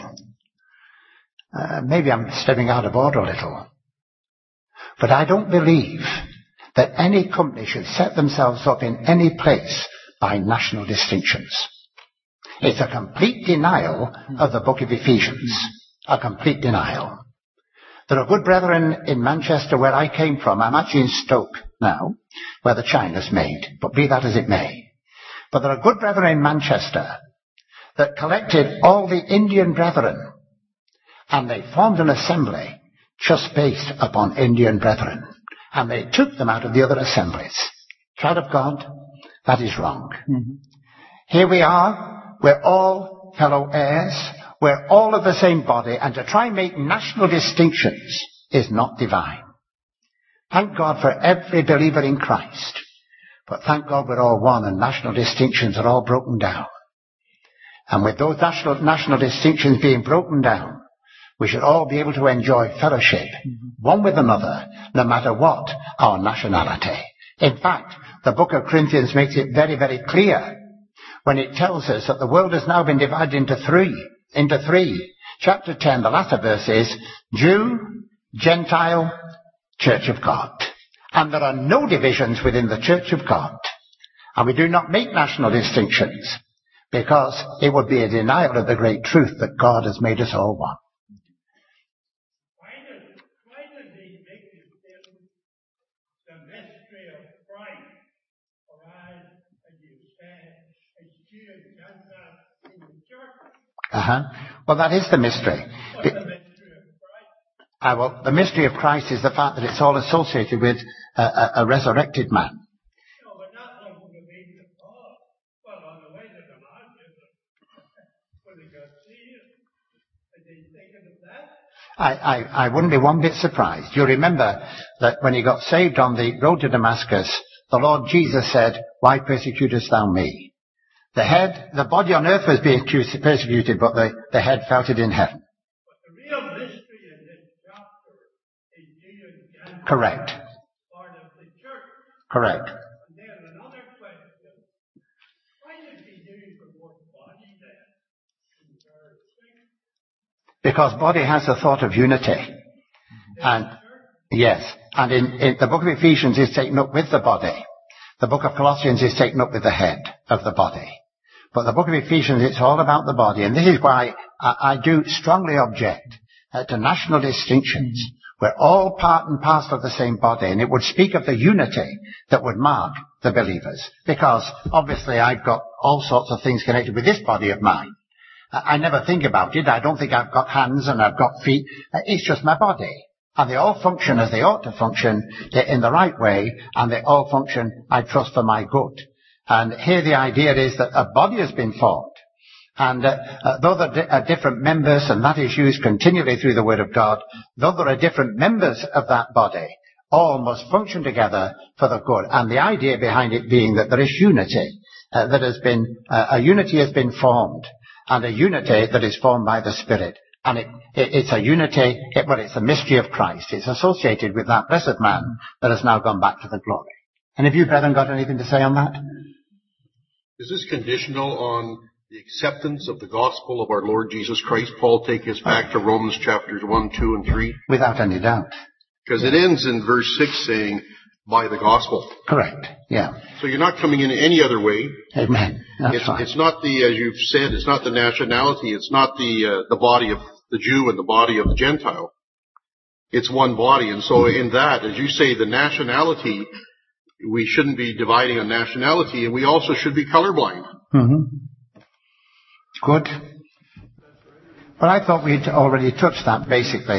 Maybe I'm stepping out of order a little. But I don't believe that any company should set themselves up in any place by national distinctions. It's a complete denial of the book of Ephesians. A complete denial. There are good brethren in Manchester where I came from. I'm actually in Stoke now, where the China's made, but be that as it may. But there are good brethren in Manchester that collected all the Indian brethren, and they formed an assembly just based upon Indian brethren, and they took them out of the other assemblies. Child of God, that is wrong. Mm-hmm. Here we are, we're all fellow heirs, we're all of the same body, and to try and make national distinctions is not divine. Thank God for every believer in Christ, but thank God we're all one, and national distinctions are all broken down. And with those national distinctions being broken down, we should all be able to enjoy fellowship, one with another, no matter what our nationality. In fact, the book of Corinthians makes it very, very clear when it tells us that the world has now been divided into three. Chapter 10, the latter verse is Jew, Gentile, Church of God. And there are no divisions within the Church of God. And we do not make national distinctions, because it would be a denial of the great truth that God has made us all one. Why does he make this statement, the mystery of Christ, or as you said, as Jew and Gentile in the church? Well, that is the mystery. What's the mystery of Christ? Well, the mystery of Christ is the fact that it's all associated with a resurrected man. No, but not like when they made the cross. Well, on the way to Damascus, when they got seized, did they think of that? I wouldn't be one bit surprised. You remember that when he got saved on the road to Damascus, the Lord Jesus said, "Why persecutest thou me?" The body on earth was being persecuted, but the head felt it in heaven. But the real mystery in this chapter is Jesus Gentile, Correct. part of the church. Correct. And then another question, why did he use the word body then in verse 6? Because body has the thought of unity. And yes, and in the book of Ephesians is taken up with the body. The book of Colossians is taken up with the head of the body. But the book of Ephesians, it's all about the body. And this is why I do strongly object to national distinctions. We're all part and parcel of the same body. And it would speak of the unity that would mark the believers. Because obviously I've got all sorts of things connected with this body of mine. I never think about it. I don't think I've got hands and I've got feet. It's just my body. And they all function as they ought to function in the right way. And they all function, I trust, for my good. And here the idea is that a body has been formed. And though there are different members, and that is used continually through the Word of God, though there are different members of that body, all must function together for the good. And the idea behind it being that there is unity, a unity has been formed, and a unity that is formed by the Spirit. And it's a unity, it's a mystery of Christ. It's associated with that blessed man that has now gone back to the glory. And have you, brethren, got anything to say on that? Is this conditional on the acceptance of the gospel of our Lord Jesus Christ? Paul, take us back to Romans chapters 1, 2, and 3. Without any doubt. Because it ends in verse 6 saying, by the gospel. Correct, yeah. So you're not coming in any other way. Amen. That's right. It's not as you've said, it's not the nationality, it's not the body of the Jew and the body of the Gentile. It's one body. And so in that, as you say, the nationality, we shouldn't be dividing on nationality, and we also should be colorblind. Mm-hmm. Good. Well, I thought we'd already touched that basically,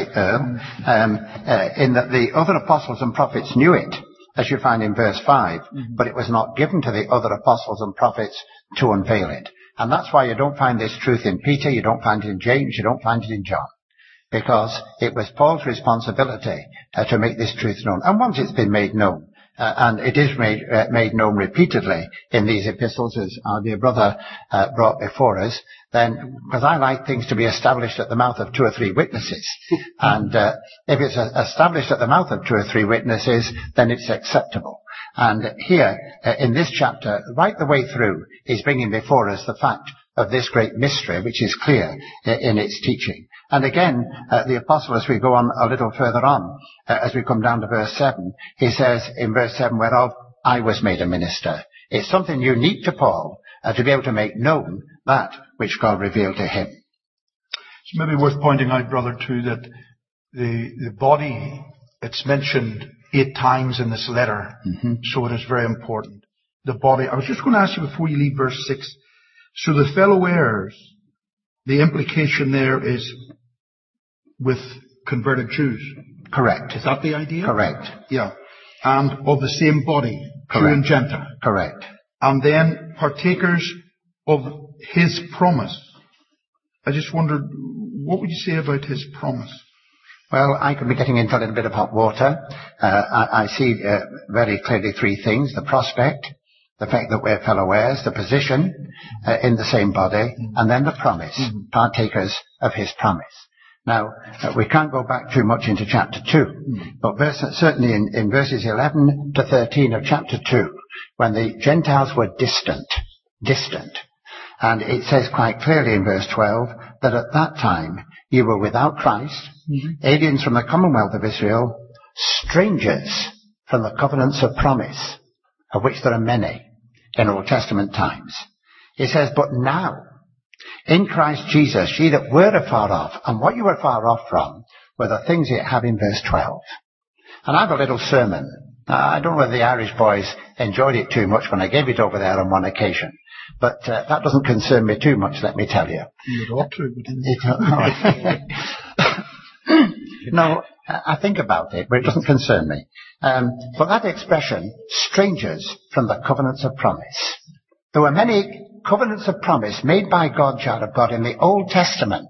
in that the other apostles and prophets knew it, as you find in verse 5, but it was not given to the other apostles and prophets to unveil it. And that's why you don't find this truth in Peter, you don't find it in James, you don't find it in John. Because it was Paul's responsibility to make this truth known. And once it's been made known, and it is made known repeatedly in these epistles, as our dear brother brought before us, then, because I like things to be established at the mouth of 2 or 3 witnesses, and if it's established at the mouth of 2 or 3 witnesses, then it's acceptable. And here, in this chapter, right the way through, he's bringing before us the fact of this great mystery, which is clear in its teaching. And again, the apostle, as we go on a little further on, as we come down to verse 7, he says in verse 7, whereof I was made a minister. It's something unique to Paul to be able to make known that which God revealed to him. It's maybe worth pointing out, brother, too, that the body, it's mentioned 8 times in this letter, so it is very important. The body. I was just going to ask you before you leave verse 6. So the fellow heirs, the implication there is with converted Jews. Correct. Is that the idea? Correct. Yeah. And of the same body, Jew and Gentile. Correct. And then partakers of his promise. I just wondered, what would you say about his promise? Well, I could be getting into a little bit of hot water. I see very clearly 3 things. The prospect, the fact that we're fellow heirs, the position in the same body, and then the promise, partakers of his promise. Now, we can't go back too much into chapter 2, but certainly in verses 11 to 13 of chapter 2, when the Gentiles were distant, and it says quite clearly in verse 12 that at that time you were without Christ, aliens from the commonwealth of Israel, strangers from the covenants of promise, of which there are many in Old Testament times. It says, but now, in Christ Jesus, ye that were afar off, and what you were far off from were the things you have in verse 12. And I have a little sermon. I don't know whether the Irish boys enjoyed it too much when I gave it over there on one occasion. But that doesn't concern me too much, let me tell you. You'd ought to. No, I think about it, but it doesn't concern me. But that expression, strangers from the covenants of promise. There were many covenants of promise made by God, child of God, in the Old Testament.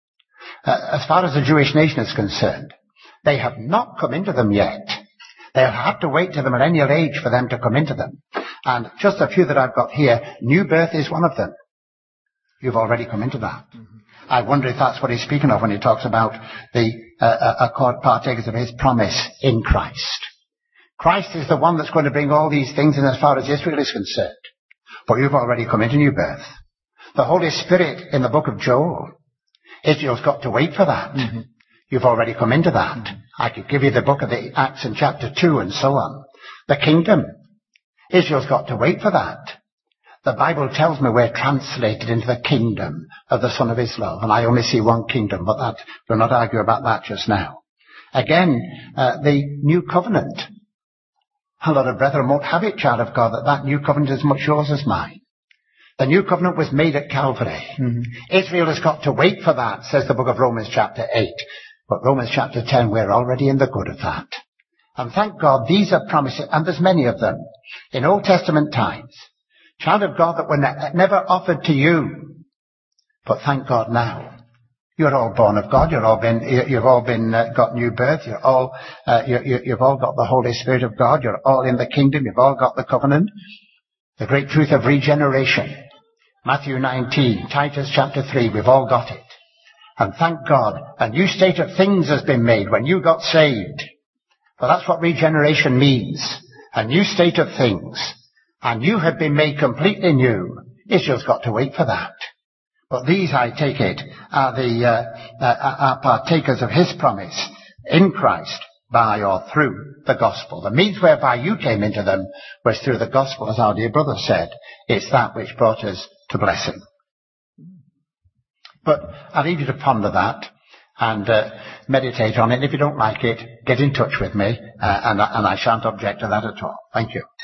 As far as the Jewish nation is concerned, they have not come into them yet. They'll have to wait to the millennial age for them to come into them. And just a few that I've got here, new birth is one of them. You've already come into that. I wonder if that's what he's speaking of when he talks about the partakers of his promise in Christ. Christ is the one that's going to bring all these things in as far as Israel is concerned. But you've already come into new birth. The Holy Spirit in the book of Joel, Israel's got to wait for that. Mm-hmm. You've already come into that. I could give you the book of the Acts in chapter 2 and so on. The kingdom, Israel's got to wait for that. The Bible tells me we're translated into the kingdom of the Son of His love, and I only see one kingdom, but that we'll not argue about that just now. Again, the new covenant. A lot of brethren won't have it, child of God, that new covenant is much yours as mine. The new covenant was made at Calvary. Mm-hmm. Israel has got to wait for that, says the book of Romans chapter 8. But Romans chapter 10, we're already in the good of that. And thank God, these are promises, and there's many of them, in Old Testament times. Child of God, that were never offered to you. But thank God now. You're all born of God. You've all been got new birth. You've all got the Holy Spirit of God. You're all in the kingdom. You've all got the covenant. The great truth of regeneration. Matthew 19, Titus chapter 3, we've all got it. And thank God, a new state of things has been made when you got saved. Well, that's what regeneration means. A new state of things. And you have been made completely new. Israel's got to wait for that. But these, I take it, are partakers of his promise in Christ by or through the gospel. The means whereby you came into them was through the gospel, as our dear brother said. It's that which brought us to blessing. But I leave you to ponder that and meditate on it. If you don't like it, get in touch with me, and I shan't object to that at all. Thank you.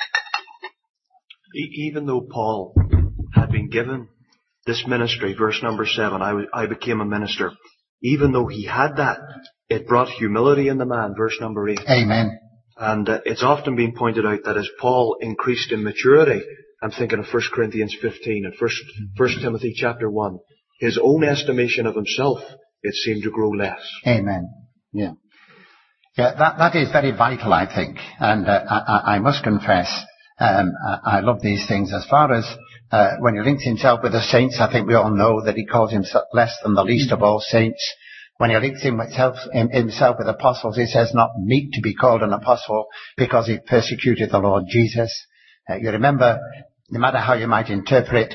Even though Paul had been given this ministry, verse number 7, I became a minister. Even though he had that, it brought humility in the man, verse number 8. Amen. And it's often been pointed out that as Paul increased in maturity, I'm thinking of 1 Corinthians 15 and 1 Timothy chapter 1, his own estimation of himself, it seemed to grow less. Amen. Yeah. Yeah, that is very vital, I think. And I must confess, I love these things. As far as when he links himself with the saints, I think we all know that he calls himself less than the least of all saints. When he links himself with apostles, he says not meet to be called an apostle because he persecuted the Lord Jesus. You remember, no matter how you might interpret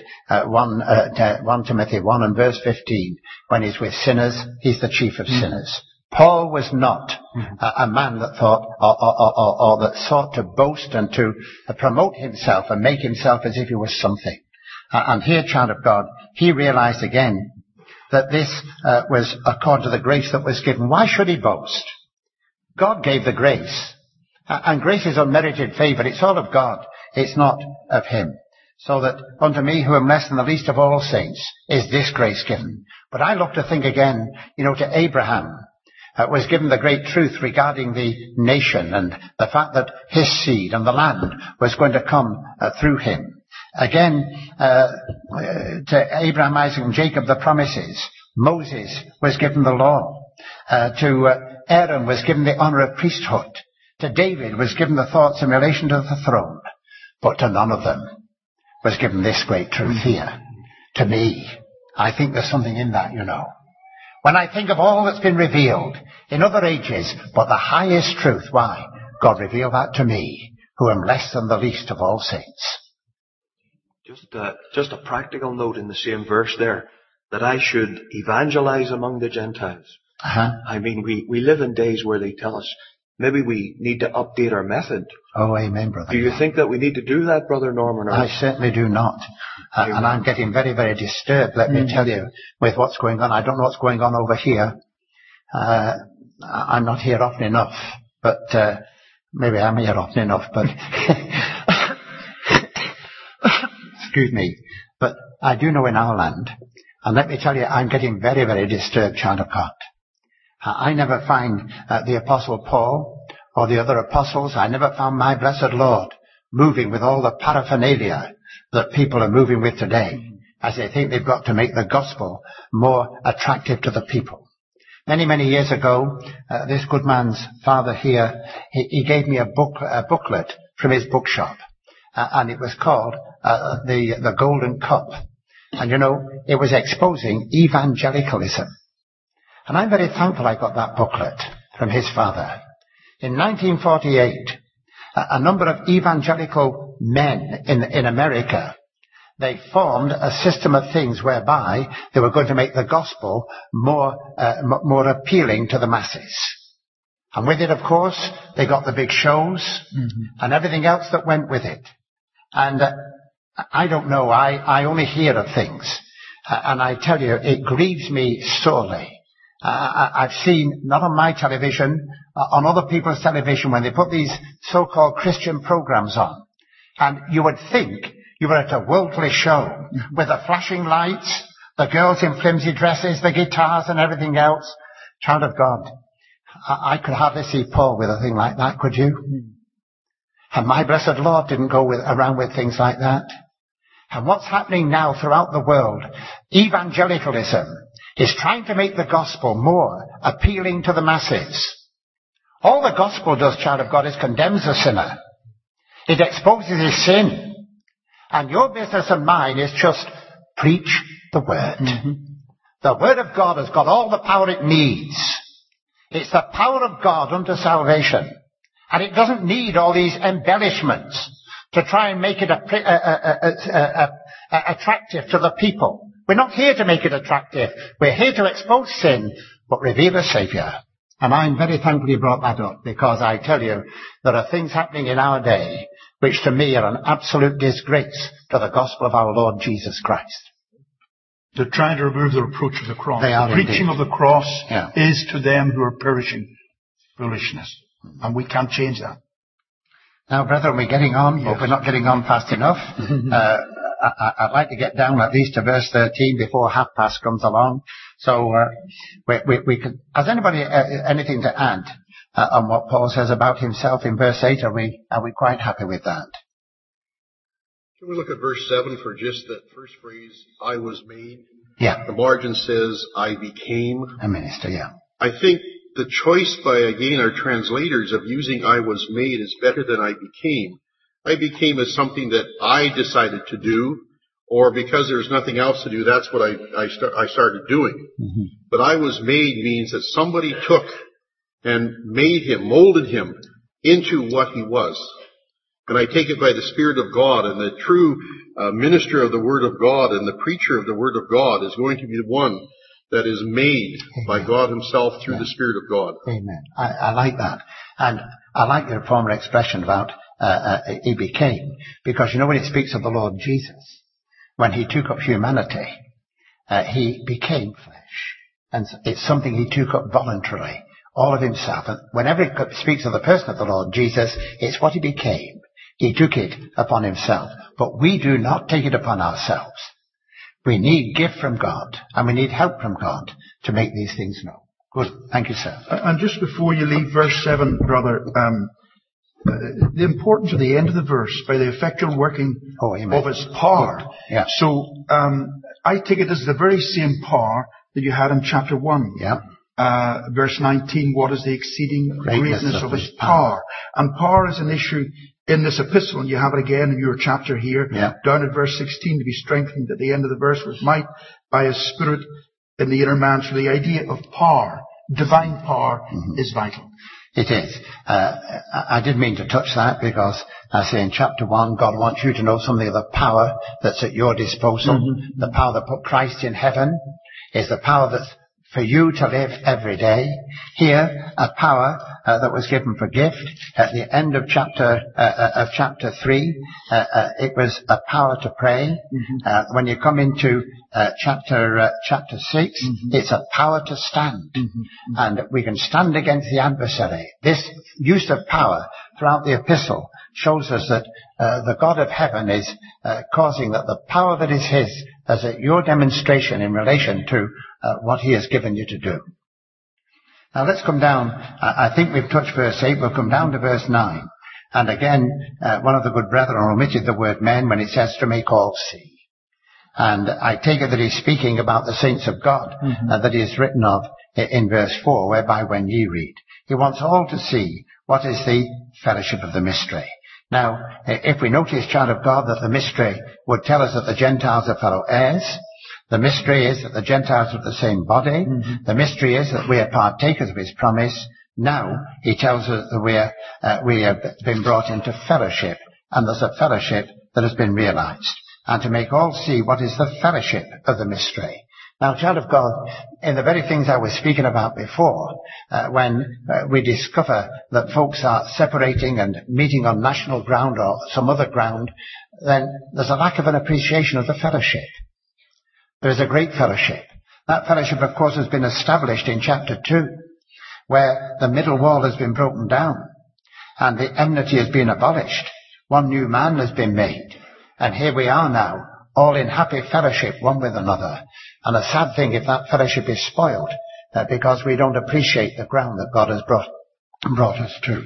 1 Timothy 1 and verse 15, when he's with sinners, he's the chief of sinners. Paul was not a man that thought or that sought to boast and to promote himself and make himself as if he was something. And here, child of God, he realized again that this was according to the grace that was given. Why should he boast? God gave the grace. And grace is unmerited favor. It's all of God. It's not of him. So that unto me, who am less than the least of all saints, is this grace given. But I look to think again, to Abraham, was given the great truth regarding the nation and the fact that his seed and the land was going to come through him. Again, to Abraham, Isaac, and Jacob, the promises. Moses was given the law. To Aaron was given the honor of priesthood. To David was given the thoughts in relation to the throne. But to none of them was given this great truth here. To me, I think there's something in that, When I think of all that's been revealed in other ages, but the highest truth, why? God revealed that to me, who am less than the least of all saints. Just a practical note in the same verse there, that I should evangelize among the Gentiles. Uh-huh. I mean, we live in days where they tell us, maybe we need to update our method. Oh, amen, brother. Do you think that we need to do that, Brother Norman? I certainly do not. And I'm getting very, very disturbed, let me tell you, with what's going on. I don't know what's going on over here. I'm not here often enough, but maybe I'm here often enough, but excuse me. But I do know in our land, and let me tell you, I'm getting very, very disturbed, child of God. I never find the Apostle Paul or the other apostles, I never found my blessed Lord moving with all the paraphernalia that people are moving with today, as they think they've got to make the gospel more attractive to the people. Many, many years ago, this good man's father here, he gave me a booklet from his bookshop, and it was called the Golden Cup. And you know, it was exposing evangelicalism. And I'm very thankful I got that booklet from his father. In 1948, a number of evangelical men in America, they formed a system of things whereby they were going to make the gospel more appealing to the masses. And with it, of course, they got the big shows and everything else that went with it. And I don't know, I only hear of things. And I tell you, it grieves me sorely. I've seen, not on my television, on other people's television, when they put these so-called Christian programs on. And you would think you were at a worldly show with the flashing lights, the girls in flimsy dresses, the guitars and everything else. Child of God, I could hardly see Paul with a thing like that, could you? And my blessed Lord didn't go around with things like that. And what's happening now throughout the world, evangelicalism is trying to make the gospel more appealing to the masses. All the gospel does, child of God, is condemns the sinner. It exposes his sin. And your business and mine is just preach the word. The word of God has got all the power it needs. It's the power of God unto salvation. And it doesn't need all these embellishments to try and make it attractive to the people. We're not here to make it attractive. We're here to expose sin, but reveal a Saviour. And I'm very thankful you brought that up, because I tell you, there are things happening in our day which to me are an absolute disgrace to the gospel of our Lord Jesus Christ. They're trying to remove the reproach of the cross. They are the preaching indeed. of the cross is to them who are perishing foolishness. And we can't change that. Now, brethren, we're getting on, but we're not getting on fast enough. I'd like to get down at least to verse 13 before past comes along. So, we could, has anybody anything to add on what Paul says about himself in verse 8? Are we quite happy with that? Can we look at verse 7 for just that first phrase, I was made? Yeah. The margin says, I became a minister, yeah. I think the choice by, again, our translators of using I was made is better than I became. I became as something that I decided to do, or because there's nothing else to do, that's what I started doing. But I was made means that somebody took and made him, molded him into what he was. And I take it by the Spirit of God, and the true minister of the Word of God and the preacher of the Word of God is going to be the one that is made by God himself through the Spirit of God. Amen. I like that. And I like your former expression about he became, because you know when it speaks of the Lord Jesus, when he took up humanity, he became flesh. And it's something he took up voluntarily, all of himself. And whenever it speaks of the person of the Lord Jesus, it's what he became. He took it upon himself. But we do not take it upon ourselves. We need gift from God, and we need help from God to make these things known. Good. Thank you, sir. And just before you leave verse 7, brother, the importance of the end of the verse, by the effectual working of his power. Yeah. So, I take it as the very same power that you had in chapter 1. Yeah. Verse 19, what is the exceeding greatness of his power? And power is an issue in this epistle, and you have it again in your chapter here, down at verse 16, to be strengthened at the end of the verse with might by his Spirit in the inner man. So the idea of power, divine power, is vital. It is. I did mean to touch that, because I say in chapter 1, God wants you to know something of the power that's at your disposal. The power that put Christ in heaven is the power that's for you to live every day. Here, a power that was given for gift. At the end of chapter 3, it was a power to pray. When you come into chapter 6, it's a power to stand. And we can stand against the adversary. This use of power throughout the epistle shows us that the God of heaven is causing that the power that is his as your demonstration in relation to what he has given you to do. Now let's come down. I think we've touched verse 8. We'll come down to verse 9. And again, one of the good brethren omitted the word men when it says to make all see. And I take it that he's speaking about the saints of God, that he is written of in verse 4, whereby when ye read. He wants all to see what is the fellowship of the mystery. Now, if we notice, child of God, that the mystery would tell us that the Gentiles are fellow heirs. The mystery is that the Gentiles are of the same body. The mystery is that we are partakers of his promise. Now, he tells us that we have been brought into fellowship, and there's a fellowship that has been realized. And to make all see what is the fellowship of the mystery. Now, child of God, in the very things I was speaking about before, when we discover that folks are separating and meeting on national ground or some other ground, then there's a lack of an appreciation of the fellowship. There is a great fellowship. That fellowship, of course, has been established in chapter 2, where the middle wall has been broken down and the enmity has been abolished. One new man has been made. And here we are now, all in happy fellowship one with another. And a sad thing if that fellowship is spoiled, because we don't appreciate the ground that God has brought us to.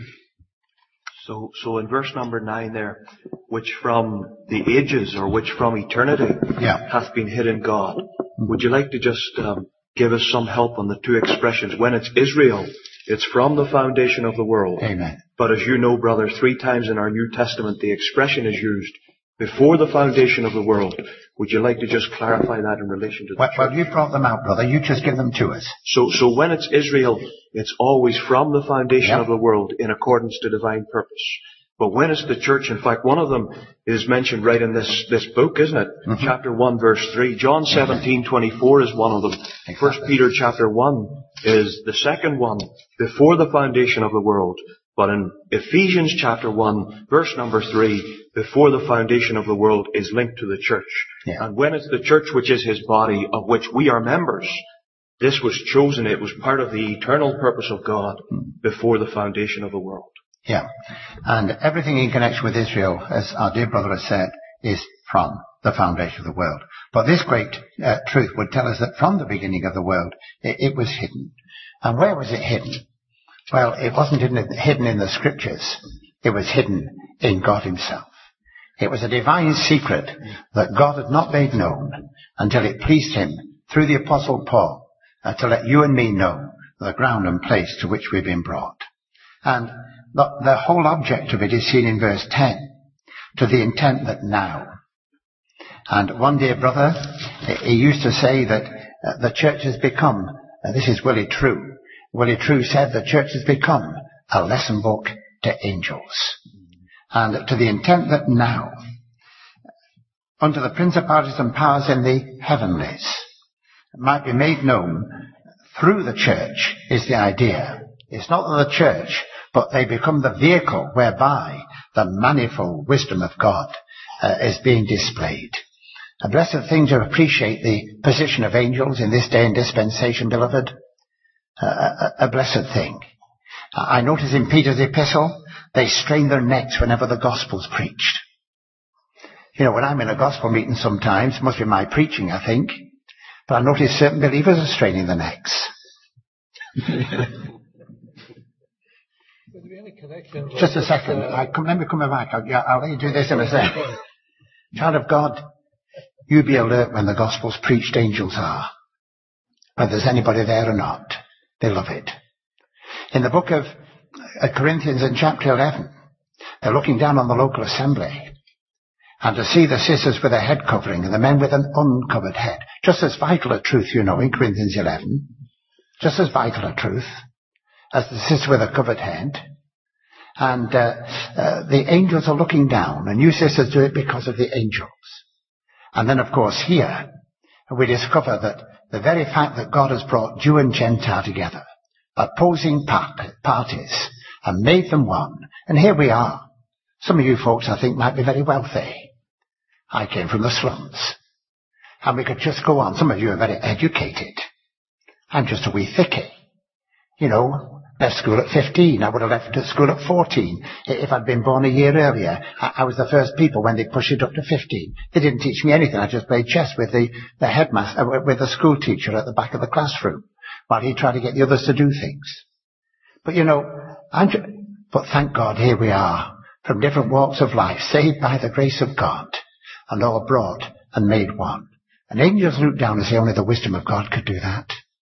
So in verse number 9 there, which from the ages or which from eternity hath been hid in God. Would you like to just give us some help on the two expressions? When it's Israel, it's from the foundation of the world. Amen. But as you know, brother, 3 times in our New Testament the expression is used before the foundation of the world. Would you like to just clarify that in relation to the church? Well, you brought them out, brother. You just give them to us. So when it's Israel, it's always from the foundation of the world in accordance to divine purpose. But when it's the church, in fact, one of them is mentioned right in this book, isn't it? Chapter 1, verse 3. John 17:24 is one of them. Exactly. 1 Peter chapter 1 is the second one, before the foundation of the world. But in Ephesians chapter 1, verse number 3, before the foundation of the world is linked to the church. Yeah. And when it's the church which is his body, of which we are members, this was chosen, it was part of the eternal purpose of God before the foundation of the world. Yeah. And everything in connection with Israel, as our dear brother has said, is from the foundation of the world. But this great truth would tell us that from the beginning of the world, it was hidden. And where was it hidden? Well, it wasn't hidden in the scriptures. It was hidden in God himself. It was a divine secret that God had not made known until it pleased him through the apostle Paul to let you and me know the ground and place to which we've been brought. And the whole object of it is seen in verse 10, to the intent that now. And one dear brother, he used to say that the church has become, this is Willie True. Willie True said the church has become a lesson book to angels. And to the intent that now, unto the principalities and powers in the heavenlies, might be made known through the church is the idea. It's not that the church, but they become the vehicle whereby the manifold wisdom of God is being displayed. A blessed thing to appreciate the position of angels in this day and dispensation, beloved. A blessed thing. I notice in Peter's epistle, they strain their necks whenever the gospel's preached. You know, when I'm in a gospel meeting sometimes, it must be my preaching, I think, but I notice certain believers are straining their necks. Just a second. Let me come back. I'll let you do this in a second. Child of God, you be alert when the gospel's preached, angels are. Whether there's anybody there or not, they love it. In the book of Corinthians in chapter 11, they're looking down on the local assembly. And to see the sisters with a head covering and the men with an uncovered head. Just as vital a truth, you know, in Corinthians 11. Just as vital a truth as the sister with a covered head. And the angels are looking down, and you sisters do it because of the angels. And then, of course, here we discover that the very fact that God has brought Jew and Gentile together, opposing parties, and made them one. And here we are. Some of you folks, I think, might be very wealthy. I came from the slums. And we could just go on. Some of you are very educated. I'm just a wee thickie. You know, left school at 15. I would have left school at 14. If I'd been born a year earlier, I was the first people when they pushed it up to 15. They didn't teach me anything. I just played chess with the headmaster, with the school teacher at the back of the classroom. while he tried to get the others to do things. But but thank God, here we are, from different walks of life, saved by the grace of God, and all brought and made one. And angels look down and say only the wisdom of God could do that.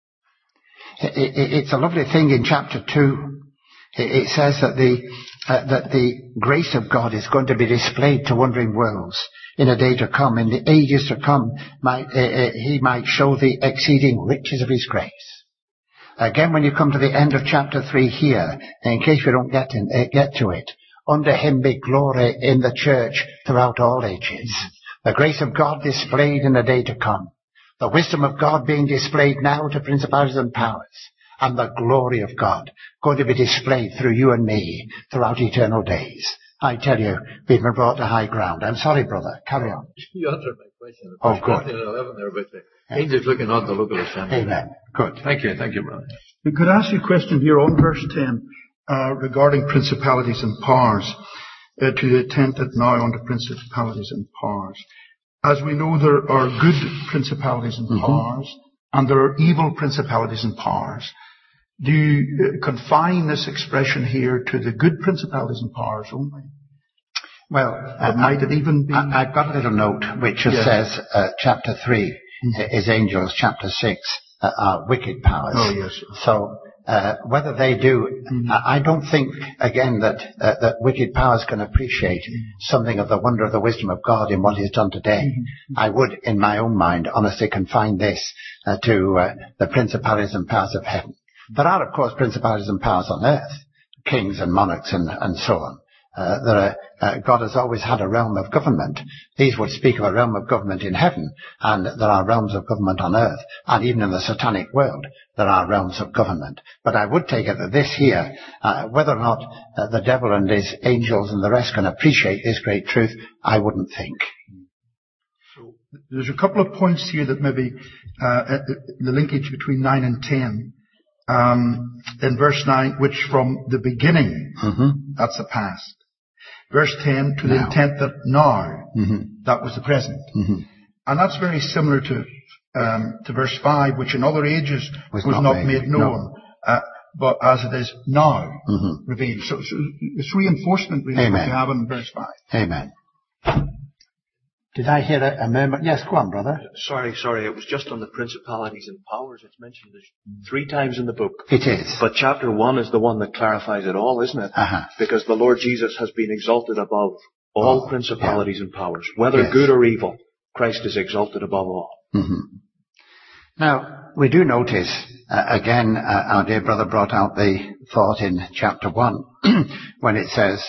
It's a lovely thing in chapter 2. It says that the grace of God is going to be displayed to wondering worlds in a day to come, in the ages to come. He might show the exceeding riches of his grace. Again, when you come to the end of chapter 3 here, in case we don't get to it, unto him be glory in the church throughout all ages. The grace of God displayed in the day to come. The wisdom of God being displayed now to principalities and powers. And the glory of God going to be displayed through you and me throughout eternal days. I tell you, we've been brought to high ground. I'm sorry, brother. Carry on. You answered my question. Oh, good. 11 there with the angels looking on the local assembly. Amen. Good. Thank you, brother. We could ask you a question here on verse 10 regarding principalities and powers, to the intent that now unto principalities and powers. As we know, there are good principalities and powers, and there are evil principalities and powers. Do you confine this expression here to the good principalities and powers only? Well, might it even be? I've got a little note which says chapter 3 is angels, chapter 6 are wicked powers. Oh, yes. So whether they do, I don't think again that wicked powers can appreciate something of the wonder of the wisdom of God in what He's done today. I would, in my own mind, honestly confine this to the principalities and powers of heaven. There are, of course, principalities and powers on earth, kings and monarchs and so on. God has always had a realm of government. These would speak of a realm of government in heaven, and there are realms of government on earth, and even in the satanic world there are realms of government. But I would take it that this here, whether or not the devil and his angels and the rest can appreciate this great truth, I wouldn't think. So there's a couple of points here that maybe the linkage between 9 and 10. In verse 9, which from the beginning, that's the past. Verse 10, to the intent that now, that was the present. And that's very similar to verse 5, which in other ages was not made known, but as it is now revealed. So it's reinforcement really what we have in verse 5. Amen. Did I hear a murmur? Yes, go on, brother. Sorry. It was just on the principalities and powers. It's mentioned 3 times in the book. It is. But chapter 1 is the one that clarifies it all, isn't it? Because the Lord Jesus has been exalted above all principalities and powers. Whether good or evil, Christ is exalted above all. Now, we do notice, again, our dear brother brought out the thought in chapter 1, when it says,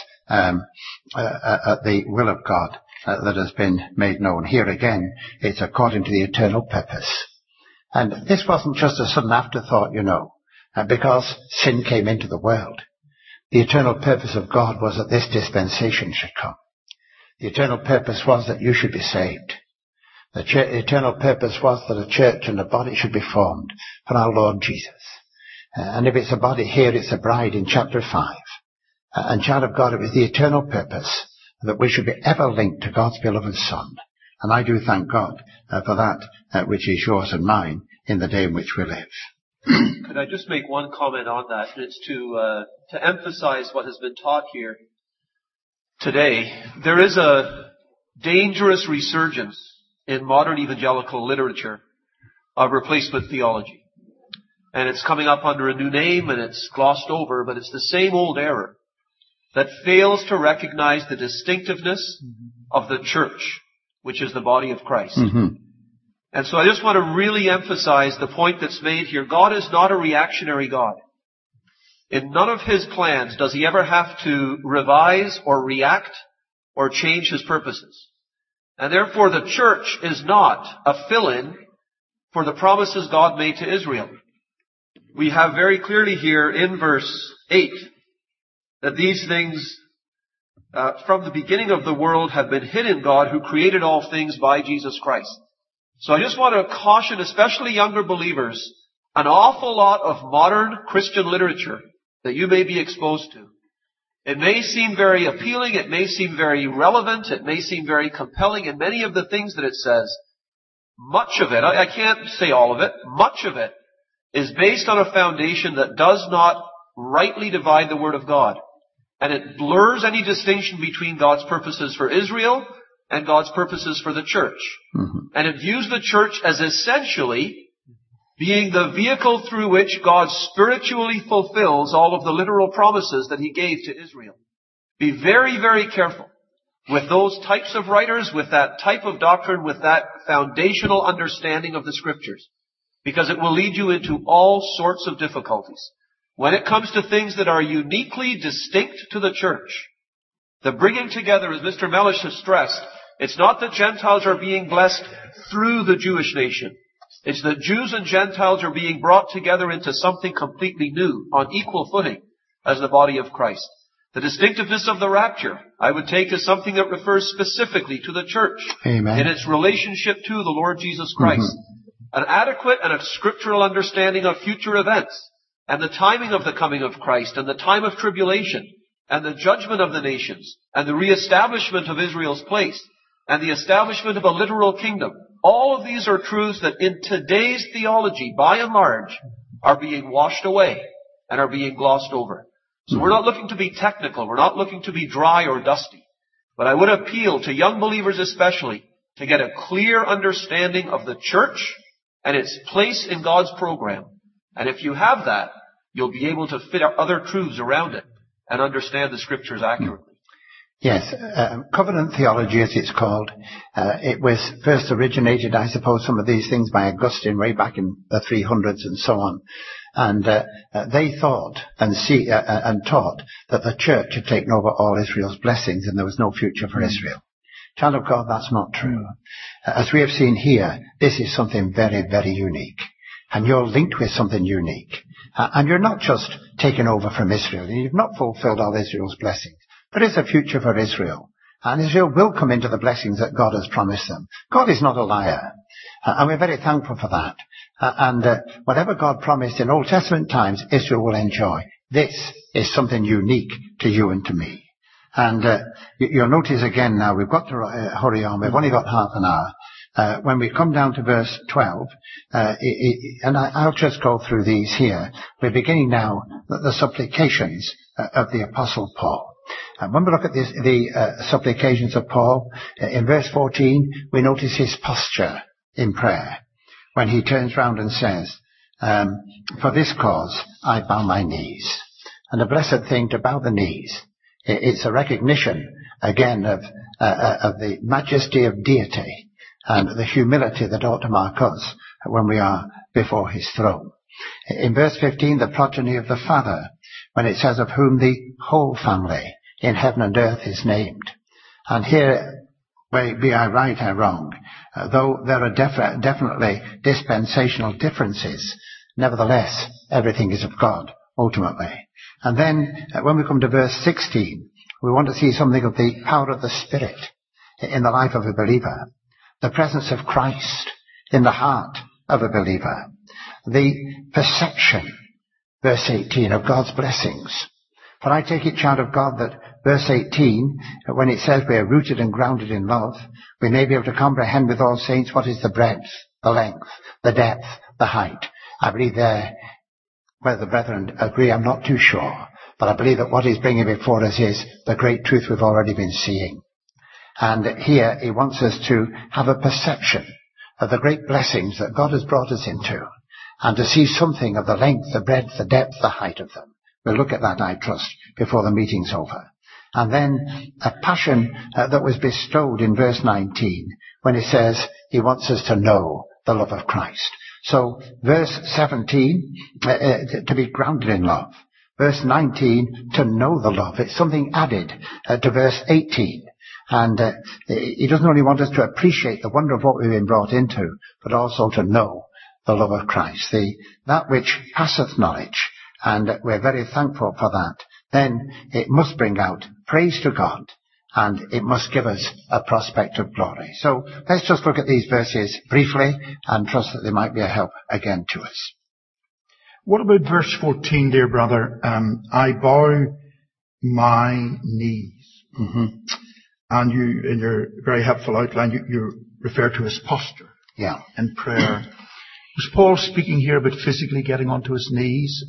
the will of God that has been made known. Here again, it's according to the eternal purpose. And this wasn't just a sudden afterthought, because sin came into the world. The eternal purpose of God was that this dispensation should come. The eternal purpose was that you should be saved. The eternal purpose was that a church and a body should be formed for our Lord Jesus. And if it's a body here, it's a bride in chapter 5. And child of God, it was the eternal purpose that we should be ever linked to God's beloved Son. And I do thank God for that which is yours and mine in the day in which we live. Could I just make one comment on that? It's to emphasize what has been taught here today. There is a dangerous resurgence in modern evangelical literature of replacement theology. And it's coming up under a new name and it's glossed over, but it's the same old error that fails to recognize the distinctiveness of the church, which is the body of Christ. And so I just want to really emphasize the point that's made here. God is not a reactionary God. In none of His plans does He ever have to revise or react or change His purposes. And therefore the church is not a fill-in for the promises God made to Israel. We have very clearly here in verse 8 that these things from the beginning of the world have been hid in God who created all things by Jesus Christ. So I just want to caution, especially younger believers, an awful lot of modern Christian literature that you may be exposed to. It may seem very appealing, it may seem very relevant, it may seem very compelling in many of the things that it says. Much of it, I can't say all of it, much of it is based on a foundation that does not rightly divide the Word of God. And it blurs any distinction between God's purposes for Israel and God's purposes for the church. Mm-hmm. And it views the church as essentially being the vehicle through which God spiritually fulfills all of the literal promises that He gave to Israel. Be very, very careful with those types of writers, with that type of doctrine, with that foundational understanding of the Scriptures, because it will lead you into all sorts of difficulties. When it comes to things that are uniquely distinct to the church, the bringing together, as Mr. Mellish has stressed, it's not that Gentiles are being blessed through the Jewish nation. It's that Jews and Gentiles are being brought together into something completely new, on equal footing, as the body of Christ. The distinctiveness of the rapture, I would take as something that refers specifically to the church. Amen. In its relationship to the Lord Jesus Christ. Mm-hmm. An adequate and a scriptural understanding of future events, and the timing of the coming of Christ, and the time of tribulation, and the judgment of the nations, and the reestablishment of Israel's place, and the establishment of a literal kingdom. All of these are truths that in today's theology, by and large, are being washed away and are being glossed over. So we're not looking to be technical. We're not looking to be dry or dusty. But I would appeal to young believers especially to get a clear understanding of the church and its place in God's program. And if you have that, you'll be able to fit other truths around it and understand the Scriptures accurately. Yes, covenant theology, as it's called, it was first originated, I suppose, some of these things by Augustine way back in the 300s and so on. And they thought and taught that the church had taken over all Israel's blessings and there was no future for Israel. Child of God, that's not true. As we have seen here, this is something very, very unique. And you're linked with something unique. And you're not just taken over from Israel. You've not fulfilled all Israel's blessings. There is a future for Israel. And Israel will come into the blessings that God has promised them. God is not a liar. And we're very thankful for that. And whatever God promised in Old Testament times, Israel will enjoy. This is something unique to you and to me. And you'll notice again now, we've got to hurry on. We've only got half an hour. When we come down to verse 12, and I'll just go through these here. We're beginning now the supplications of the Apostle Paul. And when we look at the supplications of Paul, in verse 14, we notice his posture in prayer when he turns round and says, for this cause I bow my knees. And a blessed thing to bow the knees. It's a recognition, again, of the majesty of deity and the humility that ought to mark us when we are before his throne. In verse 15, the progeny of the Father, when it says of whom the whole family in heaven and earth is named. And here, be I right or wrong, though there are definitely dispensational differences, nevertheless, everything is of God, ultimately. And then, when we come to verse 16, we want to see something of the power of the Spirit in the life of a believer. The presence of Christ in the heart of a believer. The perception, verse 18, of God's blessings. For I take it, child of God, that verse 18, when it says we are rooted and grounded in love, we may be able to comprehend with all saints what is the breadth, the length, the depth, the height. I believe there, whether the brethren agree, I'm not too sure. But I believe that what he's bringing before us is the great truth we've already been seeing. And here he wants us to have a perception of the great blessings that God has brought us into, and to see something of the length, the breadth, the depth, the height of them. We'll look at that, I trust, before the meeting's over. And then a passion that was bestowed in verse 19, when he says he wants us to know the love of Christ. So verse 17, to be grounded in love. Verse 19, to know the love. It's something added to verse 18. And he doesn't only want us to appreciate the wonder of what we've been brought into, but also to know the love of Christ, that which passeth knowledge. And we're very thankful for that. Then it must bring out praise to God, and it must give us a prospect of glory. So let's just look at these verses briefly and trust that they might be a help again to us. What about verse 14, dear brother? I bow my knees. Mm-hmm. And you, in your very helpful outline, you refer to his posture. Yeah. In prayer. Was Paul speaking here about physically getting onto his knees,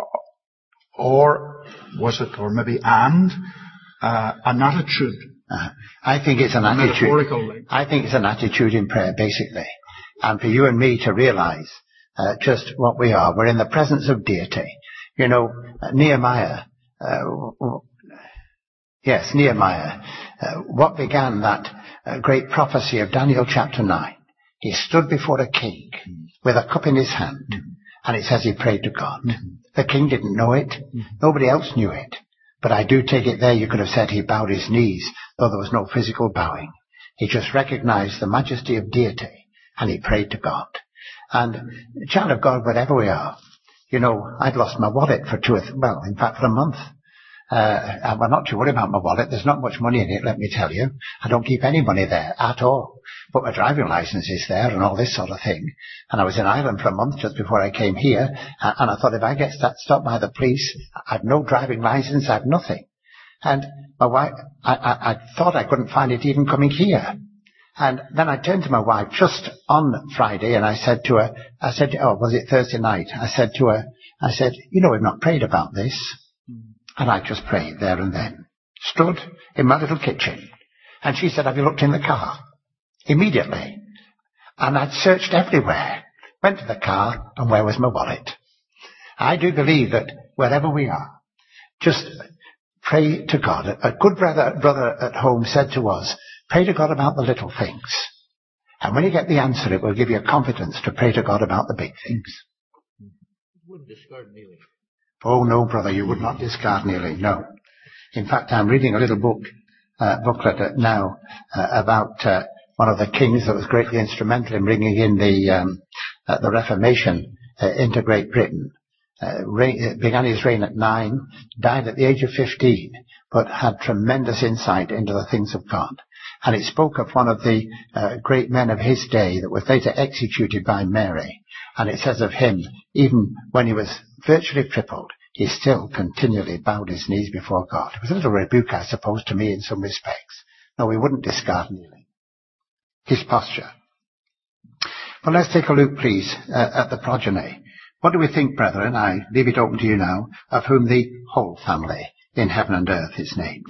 or was it, or maybe an attitude? I think it's an attitude. Metaphorical. I think it's an attitude in prayer, basically. And for you and me to realize just what we are. We're in the presence of deity. You know, Nehemiah. Nehemiah. What began that great prophecy of Daniel chapter 9? He stood before a king with a cup in his hand, and it says he prayed to God. The king didn't know it. Nobody else knew it. But I do take it there you could have said he bowed his knees, though there was no physical bowing. He just recognized the majesty of deity, and he prayed to God. And, child of God, wherever we are, you know, I'd lost my wallet for for a month. I'm not too worried about my wallet. There's not much money in it, let me tell you. I don't keep any money there at all. But my driving license is there and all this sort of thing. And I was in Ireland for a month just before I came here. And I thought if I get stopped by the police, I've no driving license, I've nothing. And my wife, I thought I couldn't find it even coming here. And then I turned to my wife just on Friday and I said to her, was it Thursday night? I said to her, you know, we've not prayed about this. And I just prayed there and then. Stood in my little kitchen. And she said, have you looked in the car? Immediately. And I'd searched everywhere. Went to the car, and where was my wallet? I do believe that wherever we are, just pray to God. A good brother at home said to us, pray to God about the little things. And when you get the answer, it will give you confidence to pray to God about the big things. You wouldn't discard kneeling. Oh, no, brother, you would not discard kneeling, no. In fact, I'm reading a little booklet now about one of the kings that was greatly instrumental in bringing in the Reformation into Great Britain. Began his reign at 9, died at the age of 15, but had tremendous insight into the things of God. And it spoke of one of the great men of his day that was later executed by Mary. And it says of him, even when he was virtually crippled, he still continually bowed his knees before God. It was a little rebuke, I suppose, to me in some respects. No, we wouldn't discard kneeling. His posture. But let's take a look, please, at the progeny. What do we think, brethren, I leave it open to you now, of whom the whole family in heaven and earth is named?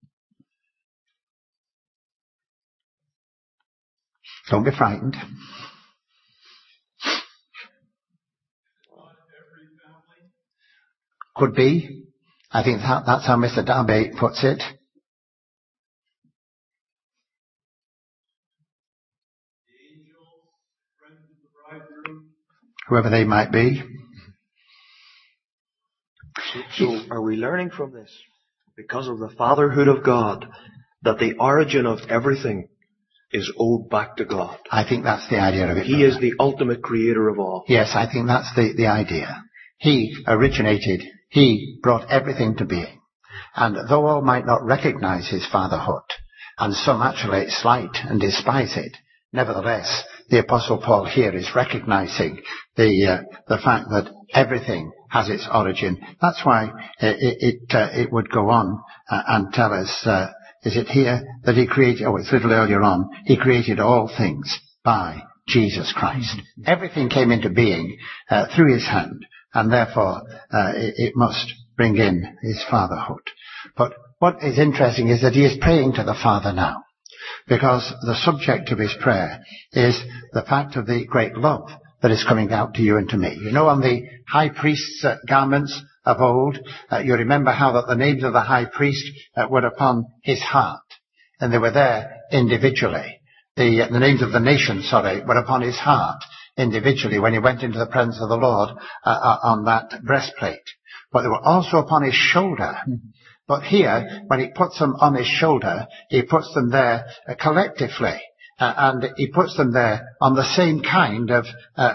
Don't be frightened. Could be. I think that's how Mr. Darby puts it. Whoever they might be. So are we learning from this, because of the fatherhood of God, that the origin of everything is owed back to God? I think that's the idea of it. He is the ultimate creator of all. Yes, I think that's the idea. He originated. He brought everything to being. And though all might not recognize his fatherhood, and some actually slight and despise it, nevertheless, the Apostle Paul here is recognizing the fact that everything has its origin. That's why it would go on and tell us, is it here that he created, it's a little earlier on, he created all things by Jesus Christ. Everything came into being through his hand, and therefore it must bring in his fatherhood. But what is interesting is that he is praying to the Father now, because the subject of his prayer is the fact of the great love that is coming out to you and to me. You know, on the high priest's garments of old, you remember how that the names of the high priest were upon his heart, and they were there individually. The names of the nation, were upon his heart individually when he went into the presence of the Lord on that breastplate. But they were also upon his shoulder. But here, when he puts them on his shoulder, he puts them there collectively. And he puts them there on the same kind of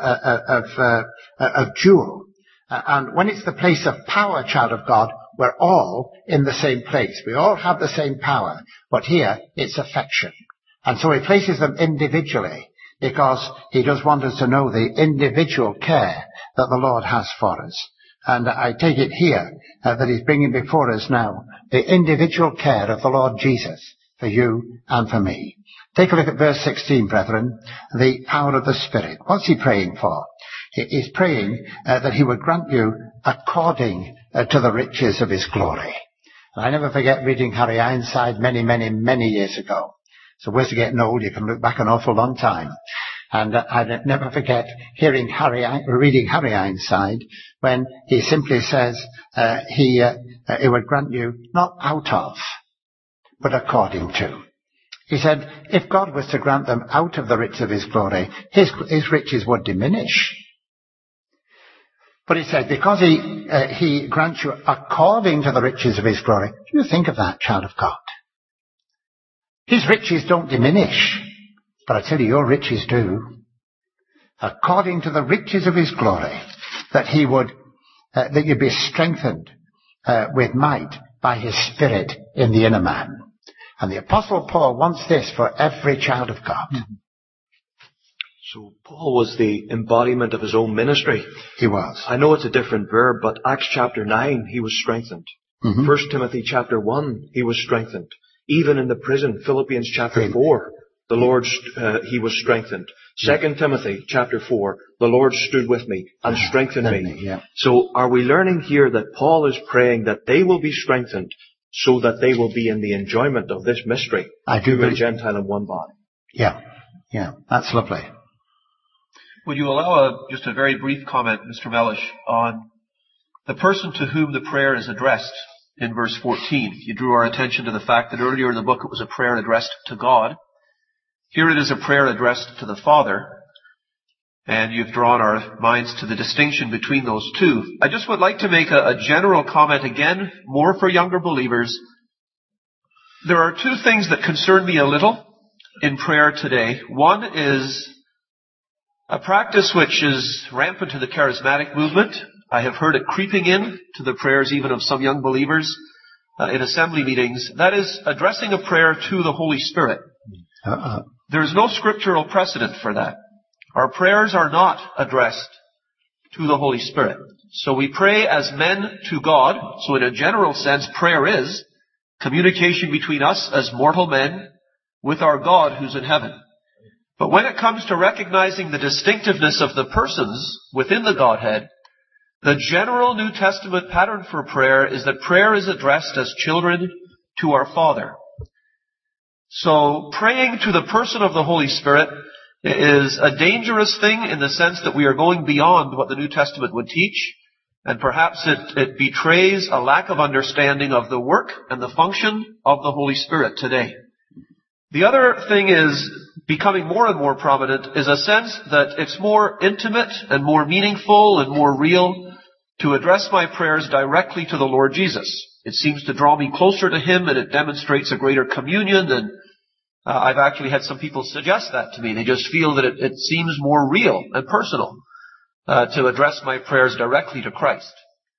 jewel. And when it's the place of power, child of God, we're all in the same place. We all have the same power. But here, it's affection. And so he places them individually, because he does want us to know the individual care that the Lord has for us. And I take it here that he's bringing before us now the individual care of the Lord Jesus for you and for me. Take a look at verse 16, brethren, the power of the Spirit. What's he praying for? He's praying that he would grant you according to the riches of his glory. And I never forget reading Harry Ironside many, many, many years ago. So where's getting old? You can look back an awful long time. And I never forget reading Harry Ironside when he simply says he would grant you not out of, but according to. He said, if God was to grant them out of the riches of his glory, his riches would diminish. But he said, because he grants you according to the riches of his glory. Do you think of that, child of God? His riches don't diminish. But I tell you, your riches do. According to the riches of his glory, that you'd be strengthened with might by his Spirit in the inner man. And the Apostle Paul wants this for every child of God. So Paul was the embodiment of his own ministry. He was. I know it's a different verb, but Acts chapter 9, he was strengthened. 1 Timothy chapter 1, he was strengthened. Even in the prison, Philippians chapter 4, the Lord, he was strengthened. 2 Timothy chapter 4, the Lord stood with me and strengthened me. Yeah. So are we learning here that Paul is praying that they will be strengthened so that they will be in the enjoyment of this mystery? Jew and Gentile in one body. Yeah. That's lovely. Would you allow just a very brief comment, Mr. Mellish, on the person to whom the prayer is addressed in verse 14? You drew our attention to the fact that earlier in the book it was a prayer addressed to God. Here it is a prayer addressed to the Father, and you've drawn our minds to the distinction between those two. I just would like to make a general comment again, more for younger believers. There are two things that concern me a little in prayer today. One is a practice which is rampant in the charismatic movement. I have heard it creeping in to the prayers even of some young believers in assembly meetings. That is addressing a prayer to the Holy Spirit. There is no scriptural precedent for that. Our prayers are not addressed to the Holy Spirit. So we pray as men to God. So in a general sense, prayer is communication between us as mortal men with our God who's in heaven. But when it comes to recognizing the distinctiveness of the persons within the Godhead, the general New Testament pattern for prayer is that prayer is addressed as children to our Father. So praying to the person of the Holy Spirit is a dangerous thing in the sense that we are going beyond what the New Testament would teach, and perhaps it betrays a lack of understanding of the work and the function of the Holy Spirit today. The other thing is becoming more and more prominent is a sense that it's more intimate and more meaningful and more real to address my prayers directly to the Lord Jesus. It seems to draw me closer to Him, and it demonstrates a greater communion. And I've actually had some people suggest that to me. They just feel that it seems more real and personal to address my prayers directly to Christ.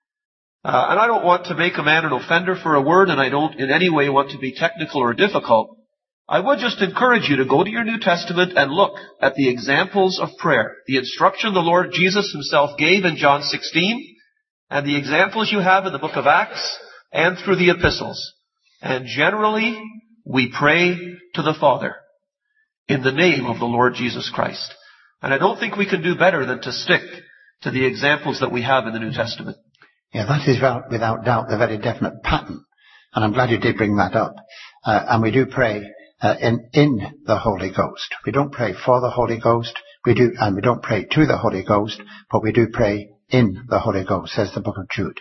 And I don't want to make a man an offender for a word, and I don't in any way want to be technical or difficult. I would just encourage you to go to your New Testament and look at the examples of prayer, the instruction the Lord Jesus Himself gave in John 16, and the examples you have in the book of Acts and through the epistles. And generally, we pray to the Father in the name of the Lord Jesus Christ. And I don't think we can do better than to stick to the examples that we have in the New Testament. Yeah, that is without doubt the very definite pattern. And I'm glad you did bring that up. And we do pray in the Holy Ghost. We don't pray for the Holy Ghost. We don't pray to the Holy Ghost, but we do pray in the Holy Ghost, says the book of Jude.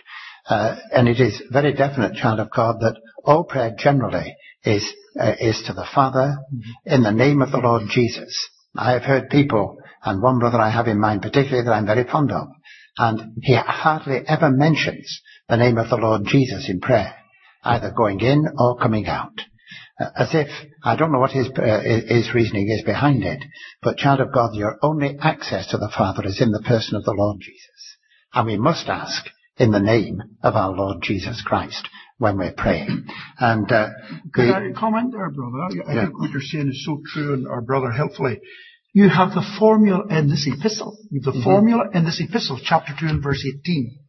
And it is very definite, child of God, that all prayer generally is to the Father in the name of the Lord Jesus. I have heard people, and one brother I have in mind particularly that I'm very fond of, and he hardly ever mentions the name of the Lord Jesus in prayer, either going in or coming out. As if, I don't know what his reasoning is behind it, but child of God, your only access to the Father is in the person of the Lord Jesus. And we must ask in the name of our Lord Jesus Christ when we're praying. And Could I comment there, brother? I think what you're saying is so true, and our brother helpfully. You have the formula in this epistle. You have the formula in this epistle, chapter 2 and verse 18.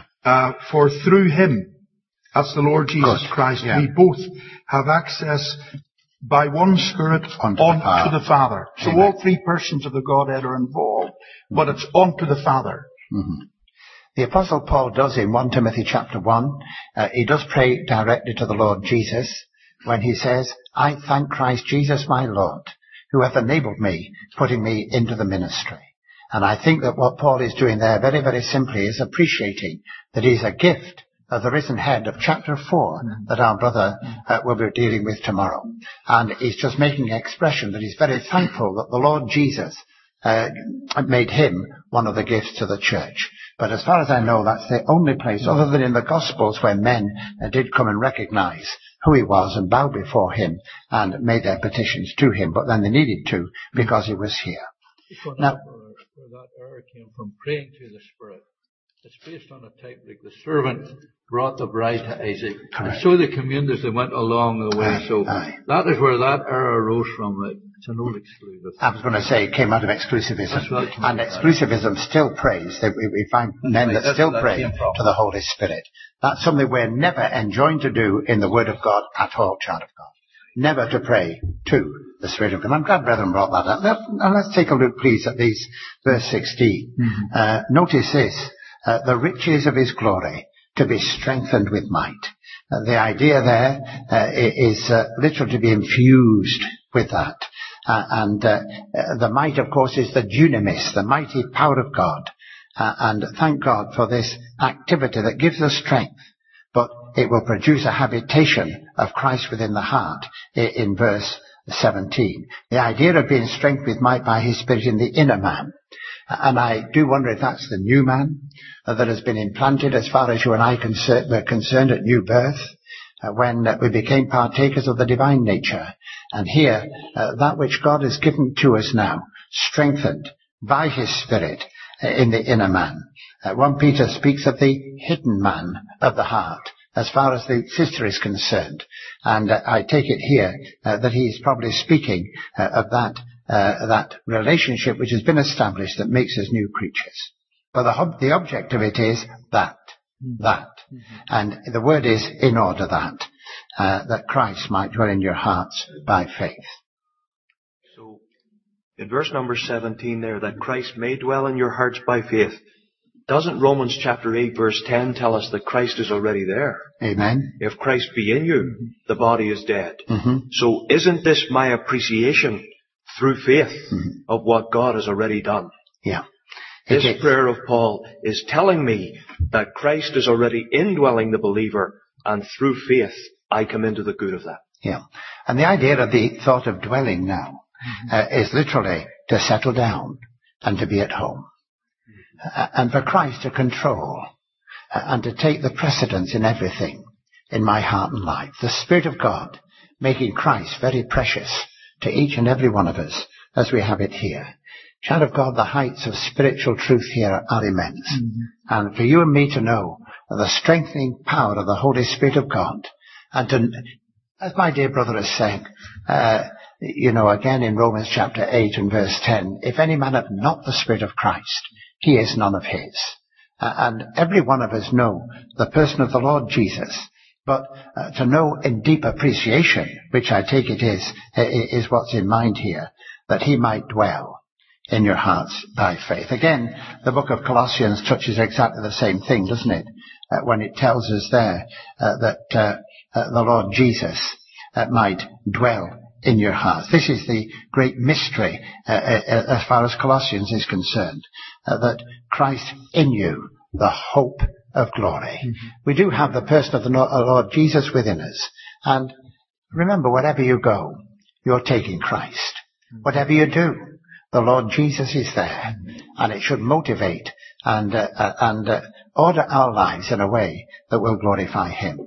For through Him, that's the Lord Jesus Christ, we both have access by one Spirit Unto the Father. So Amen. all three persons of the Godhead are involved, but it's unto the Father. Mm-hmm. The Apostle Paul does in 1 Timothy chapter 1, he does pray directly to the Lord Jesus when he says, I thank Christ Jesus my Lord, who hath enabled me, putting me into the ministry. And I think that what Paul is doing there very, very simply is appreciating that he's a gift of the risen head of chapter 4 that our brother will be dealing with tomorrow. And he's just making an expression that he's very thankful that the Lord Jesus made him one of the gifts to the church. But as far as I know, that's the only place, other than in the Gospels, where men did come and recognize who he was and bow before him and made their petitions to him. But then they needed to because he was here. Now, where that error came from, praying to the Spirit. It's based on a type like the servant brought the bride to Isaac. Correct. And so they communed as they went along the way. That is where that error arose from. It's an old exclusive. I was going to say it came out of exclusivism. That's right. And exclusivism still prays. We find men that still pray to the Holy Spirit. That's something we're never enjoined to do in the Word of God at all, child of God. Never to pray to the Spirit of God. I'm glad brethren brought that up. Now let's take a look, please, at these verse 16. Mm-hmm. Notice this. The riches of his glory, to be strengthened with might. The idea there is literally to be infused with that. The might, of course, is the dunamis, the mighty power of God. And thank God for this activity that gives us strength. But it will produce a habitation of Christ within the heart in verse 17. The idea of being strengthened with might by his Spirit in the inner man. And I do wonder if that's the new man that has been implanted as far as you and I were concerned at new birth, when we became partakers of the divine nature. And here, that which God has given to us now, strengthened by his Spirit in the inner man. 1 Peter speaks of the hidden man of the heart, as far as the sister is concerned. And I take it here that he's probably speaking of that relationship which has been established that makes us new creatures. But the object of it is that. And the word is in order that Christ might dwell in your hearts by faith. So, in verse number 17 there, that Christ may dwell in your hearts by faith. Doesn't Romans chapter 8 verse 10 tell us that Christ is already there? Amen. If Christ be in you, the body is dead. Mm-hmm. So isn't this my appreciation through faith of what God has already done? Yeah. This prayer of Paul is telling me that Christ is already indwelling the believer, and through faith I come into the good of that. Yeah. And the idea of the thought of dwelling now is literally to settle down and to be at home. And for Christ to control and to take the precedence in everything in my heart and life. The Spirit of God making Christ very precious to each and every one of us as we have it here. Child of God, the heights of spiritual truth here are immense. Mm-hmm. And for you and me to know the strengthening power of the Holy Spirit of God, and to, as my dear brother has said, again in Romans chapter 8 and verse 10, if any man have not the Spirit of Christ, he is none of his. And every one of us know the person of the Lord Jesus. But to know in deep appreciation, which I take it is what's in mind here, that he might dwell in your hearts by faith. Again, the book of Colossians touches exactly the same thing, doesn't it? When it tells us there that the Lord Jesus might dwell in your hearts. This is the great mystery as far as Colossians is concerned, that Christ in you, the hope of glory. Mm-hmm. We do have the person of the Lord Jesus within us. And remember, wherever you go, you're taking Christ. Mm-hmm. Whatever you do, the Lord Jesus is there. Mm-hmm. And it should motivate and order our lives in a way that will glorify him.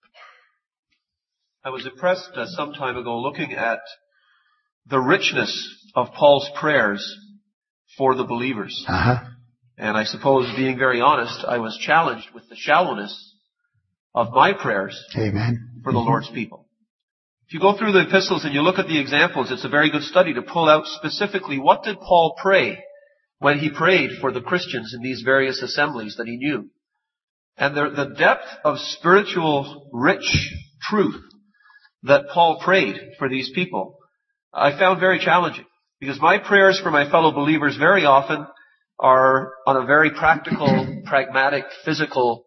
I was impressed some time ago looking at the richness of Paul's prayers for the believers. Uh-huh. And I suppose, being very honest, I was challenged with the shallowness of my prayers Amen. For the Lord's people. If you go through the epistles and you look at the examples, it's a very good study to pull out specifically what did Paul pray when he prayed for the Christians in these various assemblies that he knew. And the depth of spiritual rich truth that Paul prayed for these people, I found very challenging. Because my prayers for my fellow believers very often are on a very practical, pragmatic, physical,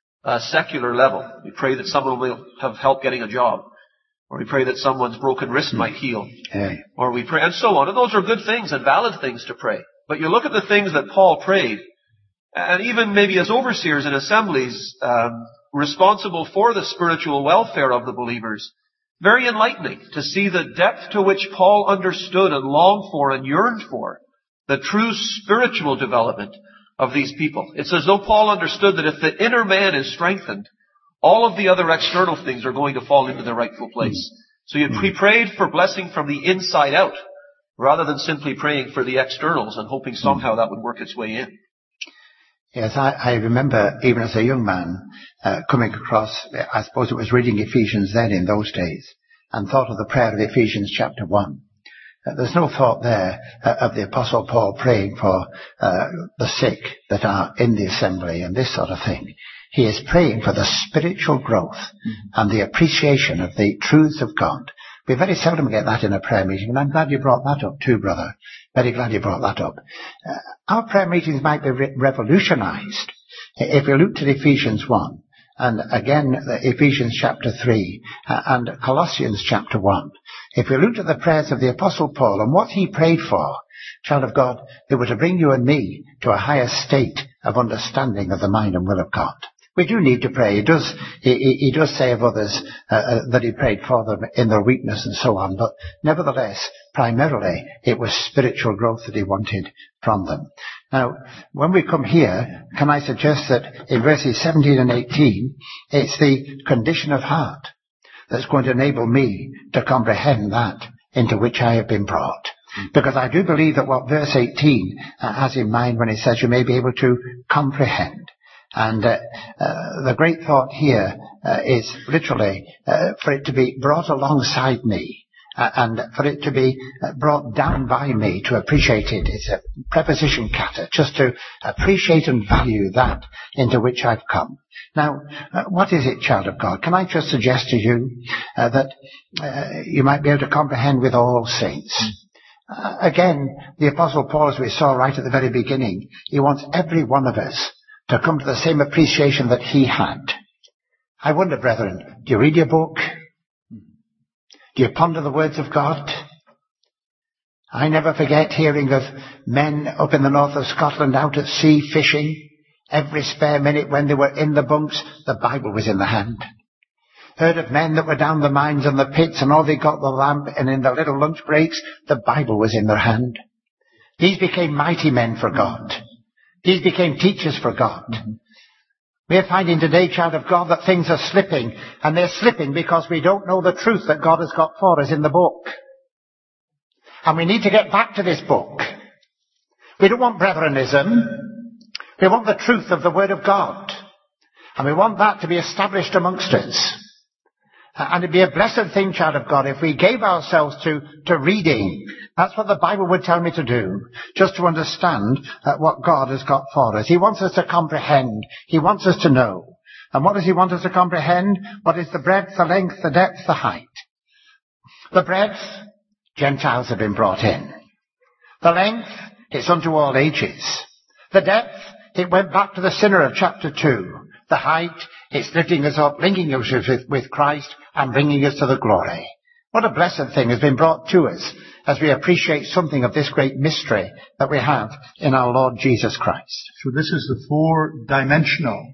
secular level. We pray that someone will have help getting a job. Or we pray that someone's broken wrist might heal. Hey. Or we pray, and so on. And those are good things and valid things to pray. But you look at the things that Paul prayed, and even maybe as overseers in assemblies, responsible for the spiritual welfare of the believers, very enlightening to see the depth to which Paul understood and longed for and yearned for the true spiritual development of these people. It's as though Paul understood that if the inner man is strengthened, all of the other external things are going to fall into their rightful place. So he prayed for blessing from the inside out, rather than simply praying for the externals and hoping somehow that would work its way in. Yes, I remember even as a young man coming across, I suppose it was reading Ephesians then in those days, and thought of the prayer of Ephesians chapter 1. There's no thought there of the Apostle Paul praying for the sick that are in the assembly and this sort of thing. He is praying for the spiritual growth and the appreciation of the truths of God. We very seldom get that in a prayer meeting, and I'm glad you brought that up too, brother. Very glad you brought that up. Our prayer meetings might be revolutionized if we looked at Ephesians 1, and again Ephesians chapter 3, and Colossians chapter 1. If we looked at the prayers of the Apostle Paul and what he prayed for, child of God, they were to bring you and me to a higher state of understanding of the mind and will of God. We do need to pray. He does say of others that he prayed for them in their weakness and so on. But nevertheless, primarily, it was spiritual growth that he wanted from them. Now, when we come here, can I suggest that in verses 17 and 18, it's the condition of heart that's going to enable me to comprehend that into which I have been brought. Because I do believe that what verse 18 has in mind when it says you may be able to comprehend. And the great thought here is literally for it to be brought alongside me and for it to be brought down by me to appreciate it. It's a preposition kata, just to appreciate and value that into which I've come. Now, what is it, child of God? Can I just suggest to you that you might be able to comprehend with all saints? Again, the Apostle Paul, as we saw right at the very beginning, he wants every one of us to come to the same appreciation that he had. I wonder, brethren, do you read your book? Do you ponder the words of God? I never forget hearing of men up in the north of Scotland out at sea fishing. Every spare minute when they were in the bunks, the Bible was in the hand. Heard of men that were down the mines and the pits and all they got the lamp, and in their little lunch breaks, the Bible was in their hand. These became mighty men for God. These became teachers for God. We are finding today, child of God, that things are slipping, and they're slipping because we don't know the truth that God has got for us in the book. And we need to get back to this book. We don't want brethrenism. We want the truth of the Word of God. And we want that to be established amongst us. And it'd be a blessed thing, child of God, if we gave ourselves to reading. That's what the Bible would tell me to do, just to understand what God has got for us. He wants us to comprehend. He wants us to know. And what does he want us to comprehend? What is the breadth, the length, the depth, the height? The breadth, Gentiles have been brought in. The length, it's unto all ages. The depth, it went back to the sinner of chapter 2. The height, it's lifting us up, linking us with Christ and bringing us to the glory. What a blessed thing has been brought to us as we appreciate something of this great mystery that we have in our Lord Jesus Christ. So this is the four-dimensional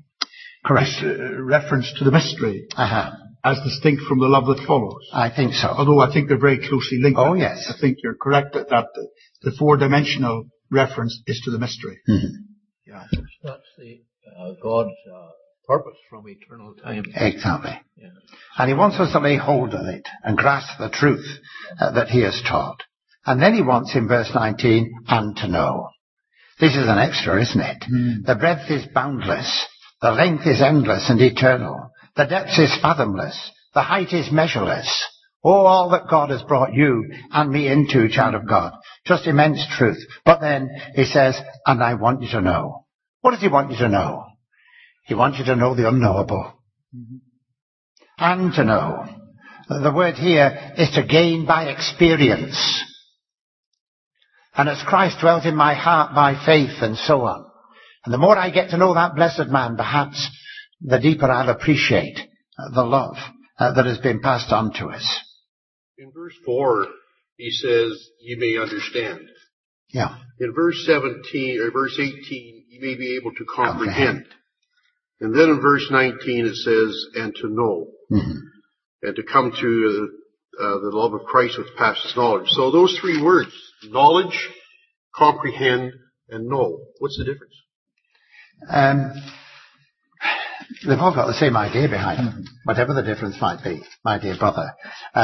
reference to the mystery, as distinct from the love that follows. I think so. Although I think they're very closely linked. Oh, yes. I think you're correct that the four-dimensional reference is to the mystery. Mm-hmm. Yeah, that's the God's purpose from eternal time. Exactly. Yeah. And he wants us to lay hold of it and grasp the truth that he has taught. And then he wants in verse 19, and to know. This is an extra, isn't it? The breadth is boundless. The length is endless and eternal. The depth is fathomless. The height is measureless. Oh, all that God has brought you and me into, child of God. Just immense truth. But then he says, and I want you to know. What does he want you to know? He wants you to know the unknowable. And to know The word here is to gain by experience. And as Christ dwelt in my heart by faith and so on. And the more I get to know that blessed man, perhaps the deeper I'll appreciate the love that has been passed on to us. In verse 4, he says, you may understand. Yeah. In verse 17, or verse 18, you may be able to comprehend. And then in verse 19 it says, and to know. Mm-hmm. And to come to the love of Christ which passes knowledge. So those three words, knowledge, comprehend, and know. What's the difference? They've all got the same idea behind them, whatever the difference might be, my dear brother.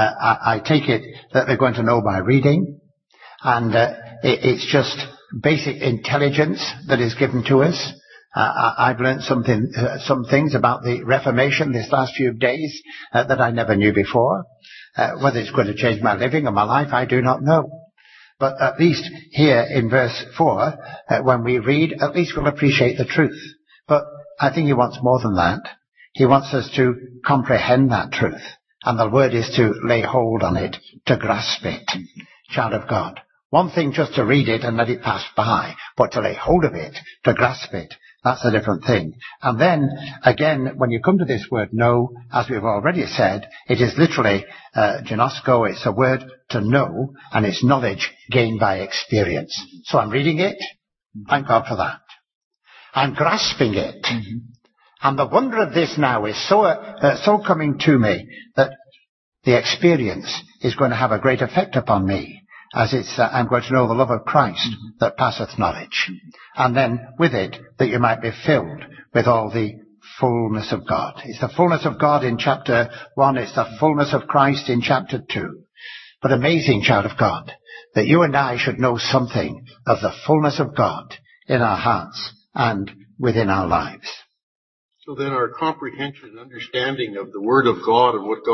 I take it that they're going to know by reading, and it's just basic intelligence that is given to us. I've learned some things about the Reformation this last few days that I never knew before. Whether it's going to change my living or my life, I do not know. But at least here in verse 4, when we read, at least we'll appreciate the truth. But I think he wants more than that. He wants us to comprehend that truth. And the word is to lay hold on it, to grasp it. Child of God. One thing just to read it and let it pass by, but to lay hold of it, to grasp it, that's a different thing. And then, again, when you come to this word know, as we've already said, it is literally, ginosko, it's a word to know, and it's knowledge gained by experience. So I'm reading it. Thank God for that. I'm grasping it. Mm-hmm. And the wonder of this now is so coming to me that the experience is going to have a great effect upon me, as I'm going to know the love of Christ that passeth knowledge. And then with it, that you might be filled with all the fullness of God. It's the fullness of God in chapter 1. It's the fullness of Christ in chapter 2. But amazing, child of God, that you and I should know something of the fullness of God in our hearts and within our lives. So then our comprehension and understanding of the Word of God and what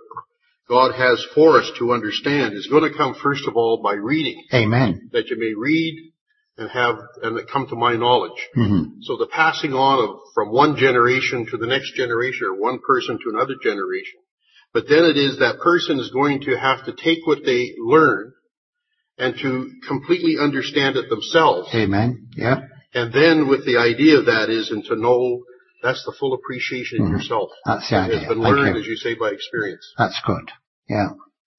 God has for us to understand is going to come first of all by reading. Amen. That you may read and come to my knowledge. Mm-hmm. So the passing on from one generation to the next generation, or one person to another generation. But then it is that person is going to have to take what they learn and to completely understand it themselves. Amen. Yeah. And then with the idea of that is, and to know, that's the full appreciation in yourself. That's the idea. It's been learned, as you say, by experience. That's good. Yeah.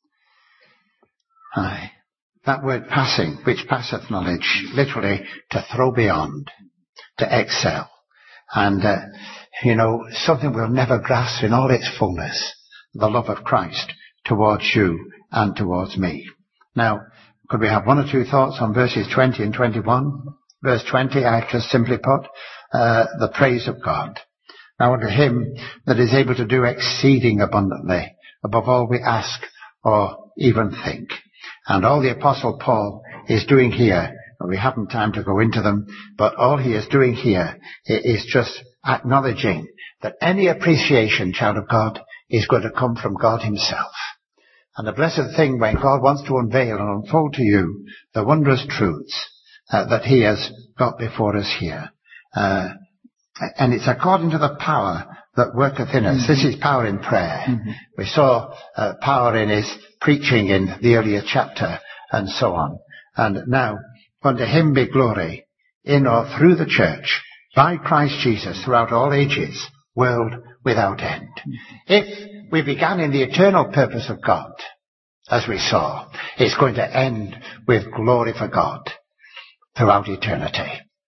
Aye. That word passing, which passeth knowledge, literally to throw beyond, to excel. And, something we'll never grasp in all its fullness, the love of Christ towards you and towards me. Now, could we have one or two thoughts on verses 20 and 21? Verse 20, I just simply put, the praise of God. Now unto him that is able to do exceeding abundantly, above all we ask or even think. And all the Apostle Paul is doing here, we haven't time to go into them, but all he is doing here is just acknowledging that any appreciation, child of God, is going to come from God himself. And the blessed thing when God wants to unveil and unfold to you the wondrous truths that he has got before us here. And it's according to the power that worketh in us. Mm-hmm. This is power in prayer. Mm-hmm. We saw power in his preaching in the earlier chapter and so on. And now, unto him be glory in or through the church by Christ Jesus throughout all ages, world without end. Mm-hmm. If we began in the eternal purpose of God, as we saw, it's going to end with glory for God throughout eternity.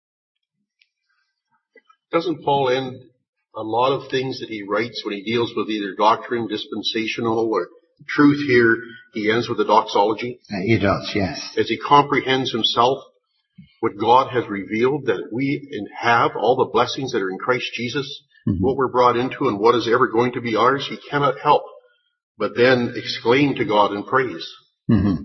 Doesn't Paul end a lot of things that he writes when he deals with either doctrine, dispensational, or truth here? He ends with a doxology. He does, yes. As he comprehends himself, what God has revealed, that we have all the blessings that are in Christ Jesus, what we're brought into and what is ever going to be ours, he cannot help but then exclaim to God in praise. Mm-hmm.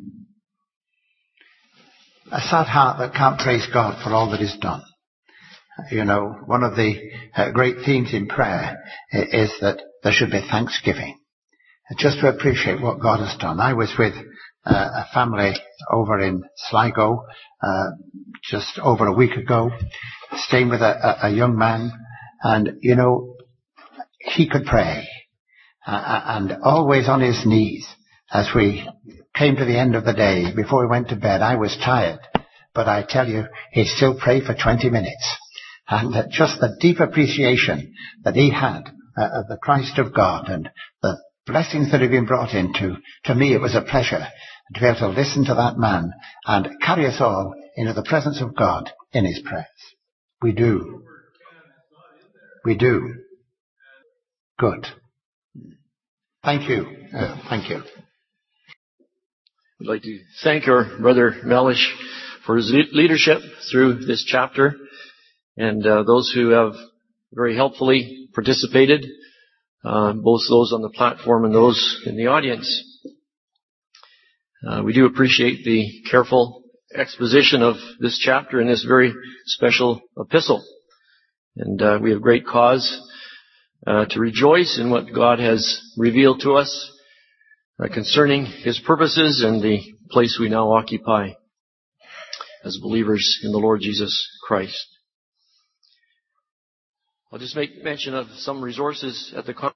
A sad heart that can't praise God for all that is done. One of the great themes in prayer is that there should be thanksgiving. Just to appreciate what God has done. I was with a family over in Sligo just over a week ago, staying with a young man, and he could pray. and always on his knees. As we came to the end of the day, before we went to bed, I was tired, but I tell you, he still prayed for 20 minutes. And just the deep appreciation that he had of the Christ of God and the blessings that have been brought into, to me it was a pleasure to be able to listen to that man and carry us all into the presence of God in his prayers. We do. We do. Good. Thank you. Thank you. I'd like to thank our brother Mellish for his leadership through this chapter, and those who have very helpfully participated, both those on the platform and those in the audience. We do appreciate the careful exposition of this chapter in this very special epistle. And we have great cause to rejoice in what God has revealed to us concerning his purposes and the place we now occupy as believers in the Lord Jesus Christ. I'll just make mention of some resources at the